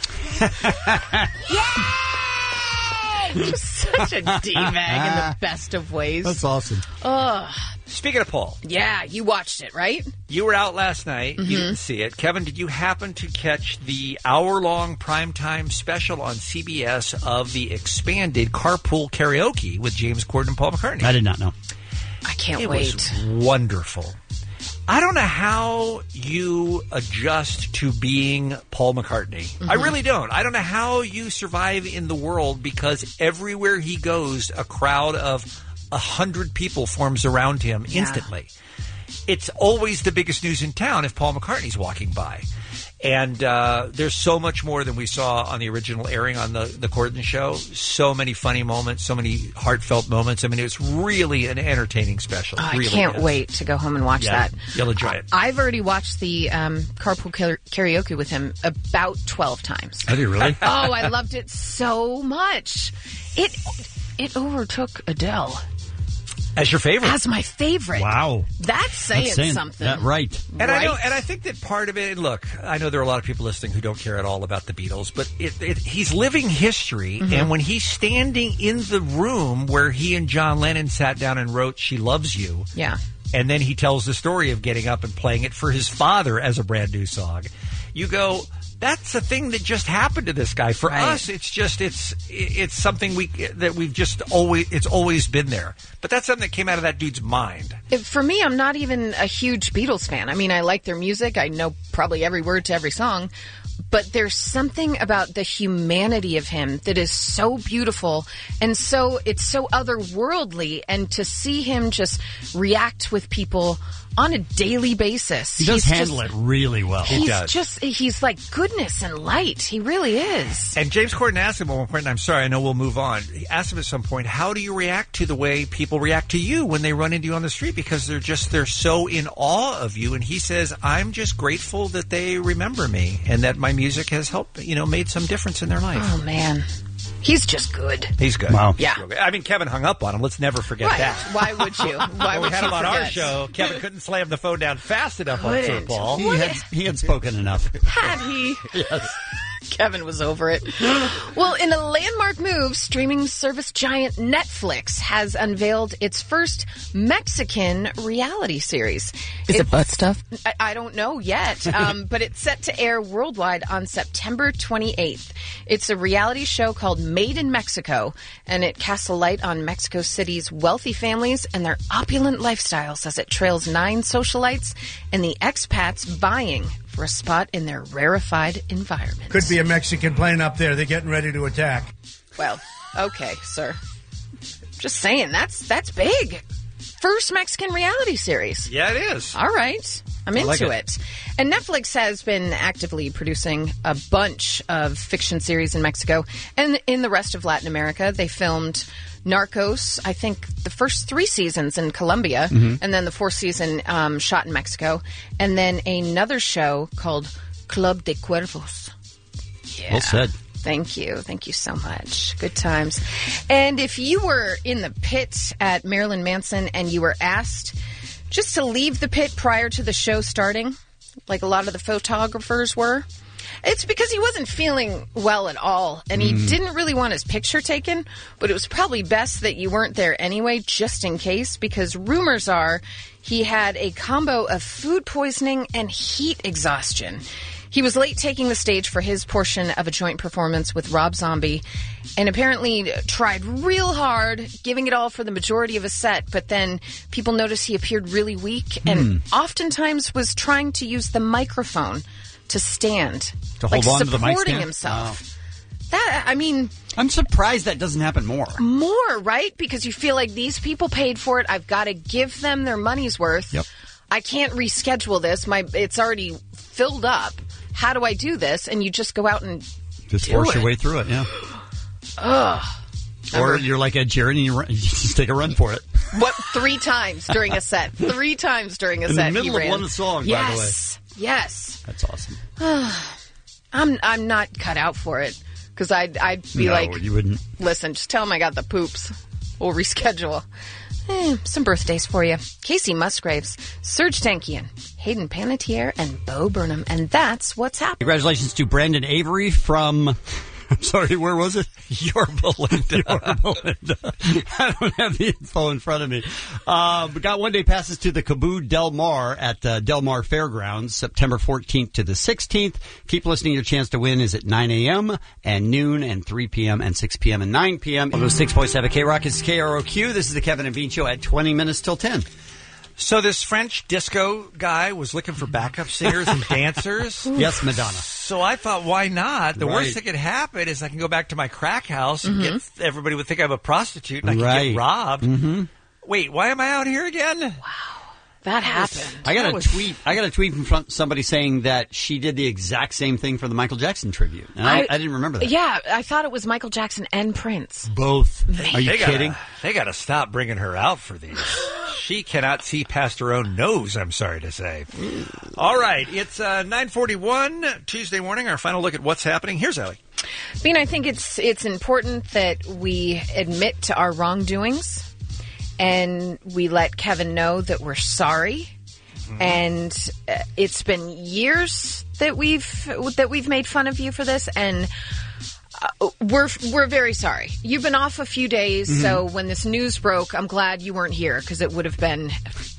Just such a D-bag in the best of ways. That's awesome. Ugh. Speaking of Paul. Yeah, you watched it, right? You were out last night. Mm-hmm. You didn't see it. Kevin, did you happen to catch the hour-long primetime special on CBS of the expanded Carpool Karaoke with James Corden and Paul McCartney? I did not know. I can't It wait. was wonderful. I don't know how you adjust to being Paul McCartney. I really don't. I don't know how you survive in the world, because everywhere he goes, a crowd of 100 people forms around him instantly. It's always the biggest news in town if Paul McCartney's walking by. And there's so much more than we saw on the original airing on the Corden show. So many funny moments, so many heartfelt moments. I mean, it's really an entertaining special. Oh, really I can't is. wait to go home and watch that. You'll enjoy it. I've already watched the Carpool Karaoke with him about 12 times. Have you really? Oh, I loved it so much. It overtook Adele. As your favorite? As my favorite. Wow. That's saying something. Right. And I think that part of it, look, I know there are a lot of people listening who don't care at all about the Beatles, but he's living history, and when he's standing in the room where he and John Lennon sat down and wrote She Loves You, Yeah. and then he tells the story of getting up and playing it for his father as a brand new song, you go, that's a thing that just happened to this guy. For us, it's just it's something we've just always been there. But that's something that came out of that dude's mind. For me, I'm not even a huge Beatles fan. I mean, I like their music. I know probably every word to every song. But there's something about the humanity of him that is so beautiful, and it's so otherworldly. And to see him just react with people on a daily basis. He does handle it really well. He's like goodness and light. He really is. And James Corden asked him at one point, and I'm sorry, I know we'll move on. He asked him at some point, how do you react to the way people react to you when they run into you on the street? Because they're so in awe of you. And he says, I'm just grateful that they remember me and that my music has helped, made some difference in their life. Oh, man. He's just good. He's good. Wow. Yeah. I mean, Kevin hung up on him. Let's never forget that. Why would you? Why When would we had you him on our forget? show, Kevin couldn't slam the phone down fast enough on Sir Couldn't. Paul. He had spoken enough. Had he? Yes. Kevin was over it. Well, in a landmark move, streaming service giant Netflix has unveiled its first Mexican reality series. Is it butt stuff? I don't know yet, but it's set to air worldwide on September 28th. It's a reality show called Made in Mexico, and it casts a light on Mexico City's wealthy families and their opulent lifestyles as it trails 9 socialites and the expats vying for a spot in their rarefied environment. Could be a Mexican plane up there. They're getting ready to attack. Well, okay, sir. Just saying, that's big. First Mexican reality series. Yeah, it is. All right. I'm into it. And Netflix has been actively producing a bunch of fiction series in Mexico and in the rest of Latin America. They filmed Narcos, I think the first 3 seasons in Colombia, and then the 4th season shot in Mexico, and then another show called Club de Cuervos. Yeah. Well said. Thank you. Thank you so much. Good times. And if you were in the pit at Marilyn Manson and you were asked just to leave the pit prior to the show starting, like a lot of the photographers were, it's because he wasn't feeling well at all, and he didn't really want his picture taken, but it was probably best that you weren't there anyway, just in case, because rumors are he had a combo of food poisoning and heat exhaustion. He was late taking the stage for his portion of a joint performance with Rob Zombie, and apparently tried real hard, giving it all for the majority of his set, but then people noticed he appeared really weak, and oftentimes was trying to use the microphone to stand, to hold on to the mic supporting stand? himself. Wow. That, I mean, I'm surprised that doesn't happen more. More, right? Because you feel like these people paid for it. I've got to give them their money's worth. Yep. I can't reschedule this. It's already filled up. How do I do this? And you just go out and just do force it. your way through it. Yeah. Ugh. Or you're like Ed Sheeran and you just take a run for it. What? 3 times during a set. 3 times during a set. In the middle of one song, yes. by the way. Yes. That's awesome. I'm not cut out for it because I'd be no, like, you wouldn't. Listen, just tell him I got the poops. We'll reschedule. Some birthdays for you. Casey Musgraves, Serge Tankian, Hayden Panettiere, and Bo Burnham. And that's what's happening. Congratulations to Brandon Avery from... I'm sorry, where was it? Yorba Linda. I don't have the info in front of me. We got one-day passes to the Caboo Del Mar at Del Mar Fairgrounds, September 14th to the 16th. Keep listening. Your chance to win is at 9 a.m. and noon and 3 p.m. and 6 p.m. and 9 p.m. On those 6.7 K-Rock is KROQ. This is the Kevin and Bean Show at 20 minutes till 10. So this French disco guy was looking for backup singers and dancers. Yes, Madonna. So I thought, why not? The Right. worst that could happen is I can go back to my crack house and everybody would think I'm a prostitute and I can get robbed. Wait, why am I out here again? Wow. That happened. I got a tweet from somebody saying that she did the exact same thing for the Michael Jackson tribute. And I didn't remember that. Yeah, I thought it was Michael Jackson and Prince. Both. Are you They kidding? They got to stop bringing her out for these. She cannot see past her own nose, I'm sorry to say. All right, it's 9:41, Tuesday morning, our final look at what's happening. Here's Allie. Bean, I think it's important that we admit to our wrongdoings and we let Kevin know that we're sorry. And it's been years that we've made fun of you for this, and we're very sorry. You've been off a few days, so when this news broke, I'm glad you weren't here because it would have been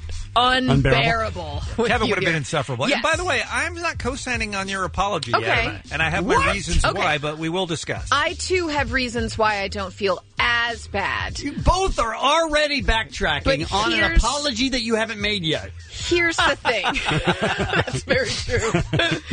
unbearable. Kevin would have been insufferable. Yes. And by the way, I'm not co-signing on your apology Okay. yet, and I have my reasons why, but we will discuss. I, too, have reasons why I don't feel as bad. You both are already backtracking But on an here's- apology that you haven't made yet. Here's the thing. That's very true.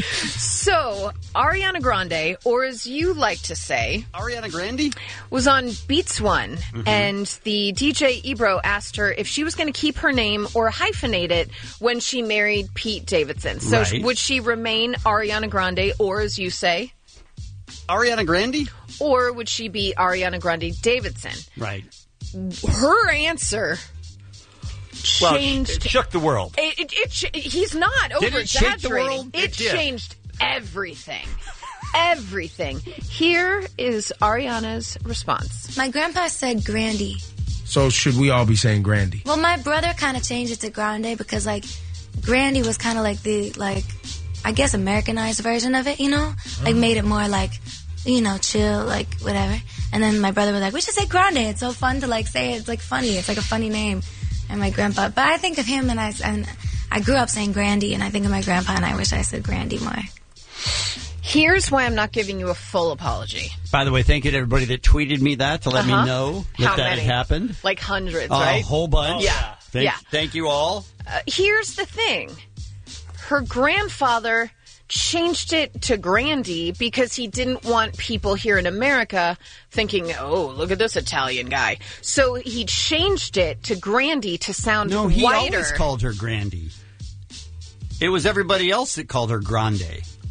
So, Ariana Grande, or as you like to say, Ariana Grande, was on Beats One, and the DJ Ebro asked her if she was going to keep her name or hyphenate it when she married Pete Davidson. So, Right. would she remain Ariana Grande, or as you say, Ariana Grande? or would she be Ariana Grande Davidson? Right. Her answer changed. It shook the world. He's not Did it shake the over-exaggerating. world? It It did. changed everything. Everything. Here is Ariana's response. My grandpa said Grandy. So should we all be saying Grandy? Well, my brother kind of changed it to Grande because, like, Grandy was kind of like I guess, Americanized version of it, you know? Like, made it more like, you know, chill, like, whatever. And then my brother was like, we should say Grande. It's so fun to, like, say it. It's, like, funny. It's, like, a funny name. And my grandpa, but I think of him and I grew up saying Grandy, and I think of my grandpa, and I wish I said Grandy more. Here's why I'm not giving you a full apology. By the way, thank you to everybody that tweeted me that to let me know How that many? had happened. Like hundreds, right? A whole bunch. Yeah. Thank you all. Here's the thing. Her grandfather changed it to Grandy because he didn't want people here in America thinking, oh, look at this Italian guy. So he changed it to Grandy to sound No, he whiter. always called her Grandy. It was everybody else that called her Grande.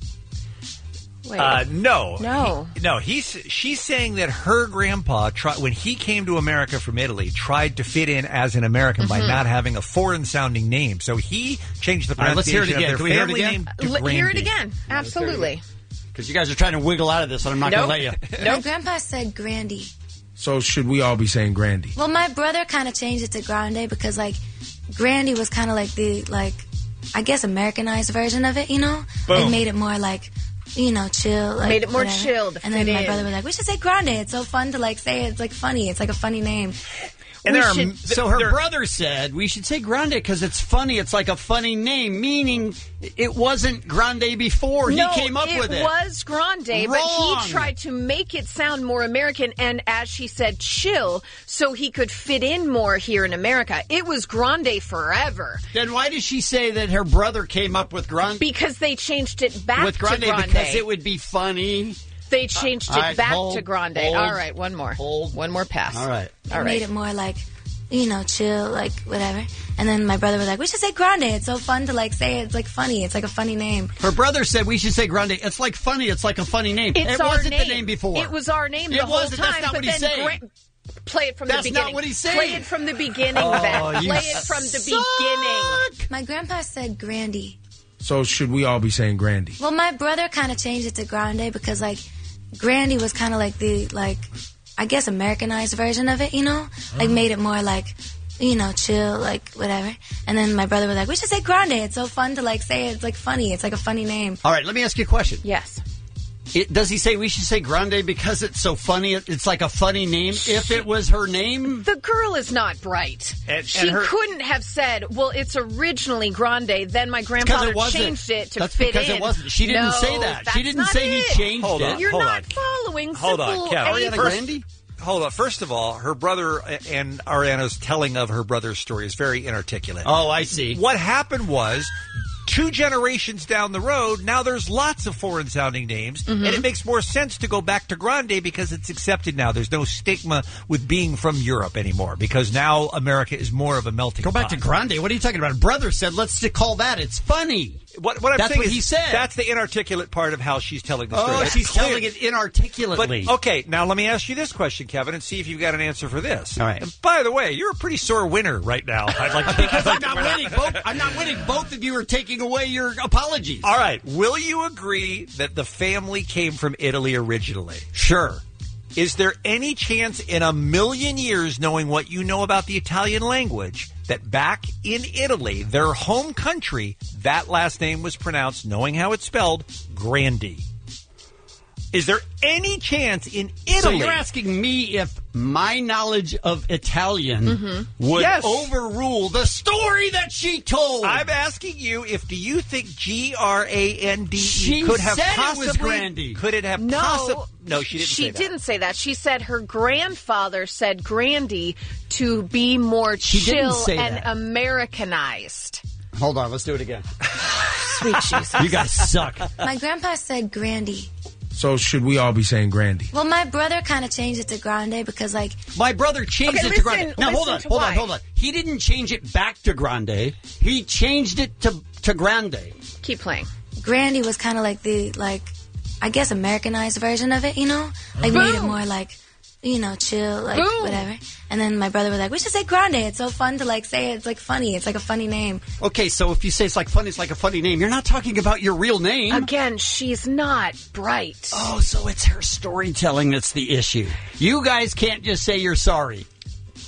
Wait. No. She's saying that her grandpa, when he came to America from Italy, tried to fit in as an American by not having a foreign-sounding name. So he changed the All right, let's hear it pronunciation again. of Can their we hear it family again? name to Grandy. Hear it again. Absolutely. Because you guys are trying to wiggle out of this, and I'm not going to let you. My grandpa said Grandy. So should we all be saying Grandy? Well, my brother kind of changed it to Grande because, like, Grandy was kind of like the, like, I guess, Americanized version of it, you know? Boom. Like, made it more like, you know, chill. Like, Made it more whatever. chill to And then fit my in. brother was like, we should say Grande. It's so fun to, like, say it. It's, like, funny. It's, like, a funny name. So her brother said we should say Grande because it's funny. It's like a funny name, meaning it wasn't Grande before. No, he came up with it. It was Grande, but Wrong. he tried to make it sound more American and, as she said, chill, so he could fit in more here in America. It was Grande forever. Then why does she say that her brother came up with Grande? Because they changed it back with Grande to Grande. because it would be funny. They changed All it right, back hold, to Grande. hold, All right, one more. One more pass. All right. It made it more like, you know, chill, like, whatever. And then my brother was like, we should say Grande. It's so fun to, like, say it. It's, like, funny. It's, like, a funny name. Her brother said we should say Grande. It's like funny. It's like a funny name. It's it our wasn't name. the name before. It was our name It the whole wasn't. time. That's not but what he's then saying. Play it from That's the not beginning. what he's saying. Play it from the beginning, Oh, Beth. you Play it from the beginning. My grandpa said Grandy. So should we all be saying Grandy? Well, my brother kind of changed it to Grande because, like, Grandy was kind of like the, like, I guess, Americanized version of it, you know? Like, made it more like, you know, chill, like, whatever. And then my brother was like, we should say Grande. It's so fun to, like, say it. It's, like, funny. It's, like, a funny name. All right, let me ask you a question. Yes. Does he say we should say Grande because it's so funny? It's like a funny name. If it was her name, The girl is not bright. She couldn't have said, well, it's originally Grande, then my grandfather changed it to That's fit because in. it wasn't. She didn't No, say that. that's She didn't not say it. he changed Hold on, it. You're hold not on. following Hold on, simple Kevin. Avery. Hold on. First of all, her brother and Ariana's telling of her brother's story is very inarticulate. Oh, I see. What happened was, 2 generations down the road, now there's lots of foreign-sounding names, and it makes more sense to go back to Grande because it's accepted now. There's no stigma with being from Europe anymore because now America is more of a melting pot. Go back to Grande. What are you talking about? Brother said, let's call that. It's funny. What I'm That's saying what is he said. That's the inarticulate part of how she's telling the story. Oh, It's she's clear. telling it inarticulately. But, okay, now let me ask you this question, Kevin, and see if you've got an answer for this. All right. And by the way, you're a pretty sore winner right now. I'd like to Because I'm not winning. I'm not winning. Both of you are taking away your apologies. All right. Will you agree that the family came from Italy originally? Sure. Is there any chance in a million years, knowing what you know about the Italian language, that back in Italy, their home country, that last name was pronounced, knowing how it's spelled, Grandi? Is there any chance in Italy? So you're asking me if my knowledge of Italian would Yes. overrule the story that she told? I'm asking you if do you think Grande She could have said possibly it was Grandi. could it have possibly No, she didn't say that. didn't say that. She said her grandfather said Grandy to be more She didn't chill say and that. Americanized. Hold on, let's do it again. Sweet Jesus. You guys suck. My grandpa said Grandy. So should we all be saying Grandy? Well, my brother kind of changed it to Grande because, like, My brother changed Okay, it to Grande. listen- Now hold listen on, to why. hold on. He didn't change it back to Grande. He changed it to Grande. Keep playing. Grandy was kind of like the, like, I guess, Americanized version of it, you know? Like, made it Boom. more like, you know, chill, like, Boom. whatever. And then my brother was like, we should say Grande. It's so fun to, like, say it. It's, like, funny. It's, like, a funny name. Okay, so if you say it's like funny, it's like a funny name. You're not talking about your real name. Again, she's not bright. Oh, so it's her storytelling that's the issue. You guys can't just say you're sorry.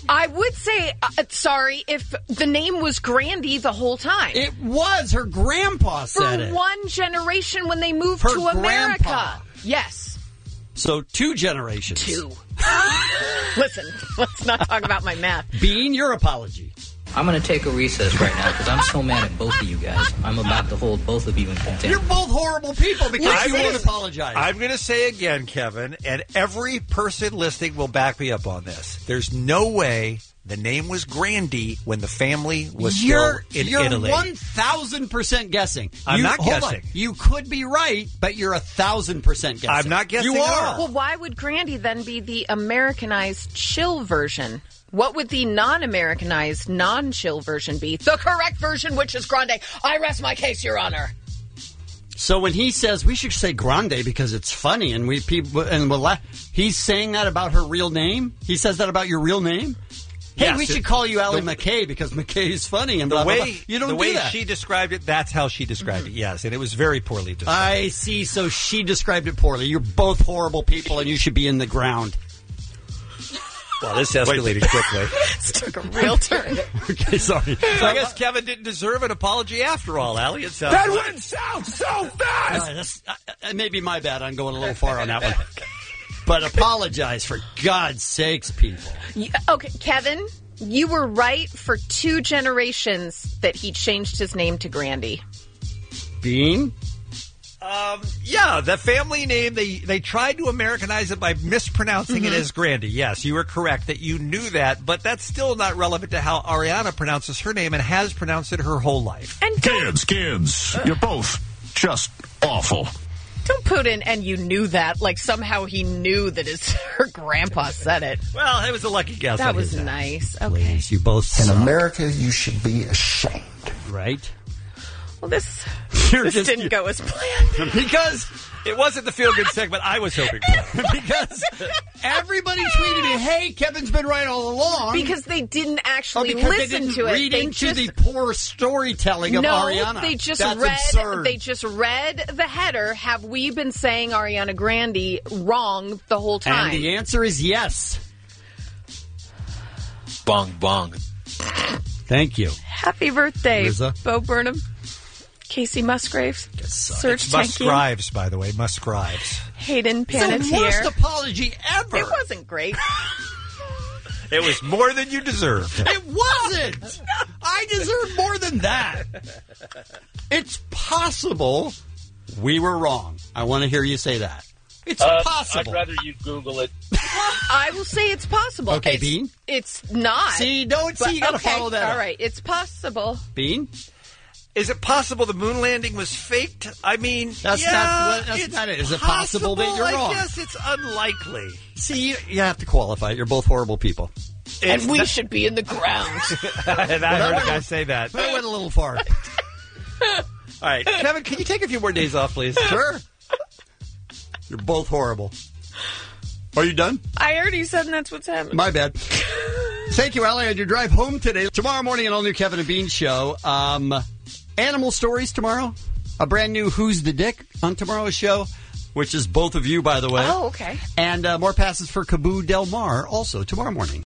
I would say, sorry, if the name was Grandy the whole time. It was. Her grandpa said it. For one generation when they moved Her to America. grandpa. Yes. So 2 generations. 2. Listen, let's not talk about my math. Bean, your apology. I'm going to take a recess right now because I'm so mad at both of you guys. I'm about to hold both of you in contempt. You're both horrible people because you won't apologize. I'm going to say again, Kevin, and every person listening will back me up on this. There's no way the name was Grandy when the family was still in Italy. You're 1,000% guessing. I'm not hold guessing. on. You could be right, but you're 1,000% guessing. I'm not guessing You at are. all. Well, why would Grandy then be the Americanized chill version? What would the non-Americanized, non-chill version be? The correct version, which is Grande. I rest my case, Your Honor. So when he says we should say Grande because it's funny and we'll laugh, he's saying that about her real name? He says that about your real name? Hey, Yes, we should call you Allie McKay because McKay is funny and blah, blah, blah. You don't the do way that. she described it, that's how she described it, yes. And it was very poorly described. I see. So she described it poorly. You're both horrible people and you should be in the ground. Well, this escalated quickly. This took a real turn. Okay, sorry. So I guess Kevin didn't deserve an apology after all, Allie. It sounds That like. went south so fast. It may be my bad. I'm going a little far on that one. But apologize, for God's sakes, people. Okay, Kevin, you were right for 2 generations that he changed his name to Grandy. Bean? Yeah, the family name, they tried to Americanize it by mispronouncing it as Grandy. Yes, you were correct that you knew that, but that's still not relevant to how Ariana pronounces her name and has pronounced it her whole life. And Kids, you're both just awful. don't put in, and you knew that, like somehow he knew that her grandpa said it. Well, it was a lucky guess. That on was his end. nice. Okay. Please, you both suck. In America, you should be ashamed. Right? Well, this You're didn't go as planned. Because it wasn't the feel-good segment I was hoping for. Because everybody tweeted me, hey, Kevin's been right all along. Because they didn't actually because listen they didn't to it. read They into just, the poor storytelling of Ariana. They just That's read. absurd. They just read the header. Have we been saying Ariana Grande wrong the whole time? And the answer is yes. Bong bong. Thank you. Happy birthday, Riza. Bo Burnham, Casey Musgraves, Serge It's Tankian, Musgraves, by the way. Musgraves. Hayden It's the worst Panettiere. apology ever. It wasn't great. It was more than you deserved. It wasn't. I deserve more than that. It's possible we were wrong. I want to hear you say that. It's possible. I'd rather you Google it. I will say it's possible. Okay, it's, Bean? It's not. See, don't but see. You got to okay, follow that All up. right, it's possible. Bean? Is it possible the moon landing was faked? I mean, That's yeah, not it's it. Is it possible that you're wrong? I guess it's unlikely. See, you have to qualify it. You're both horrible people. And we should be in the ground. And I heard a guy say that. That went a little far. All right, Kevin, can you take a few more days off, please? Sure. You're both horrible. Are you done? I already said that's what's happening. My bad. Thank you, Allie, on your drive home today. Tomorrow morning, an all-new Kevin and Bean show. Animal stories tomorrow. A brand new Who's the Dick on tomorrow's show, which is both of you, by the way. Oh, okay. And more passes for Caboo Del Mar also tomorrow morning.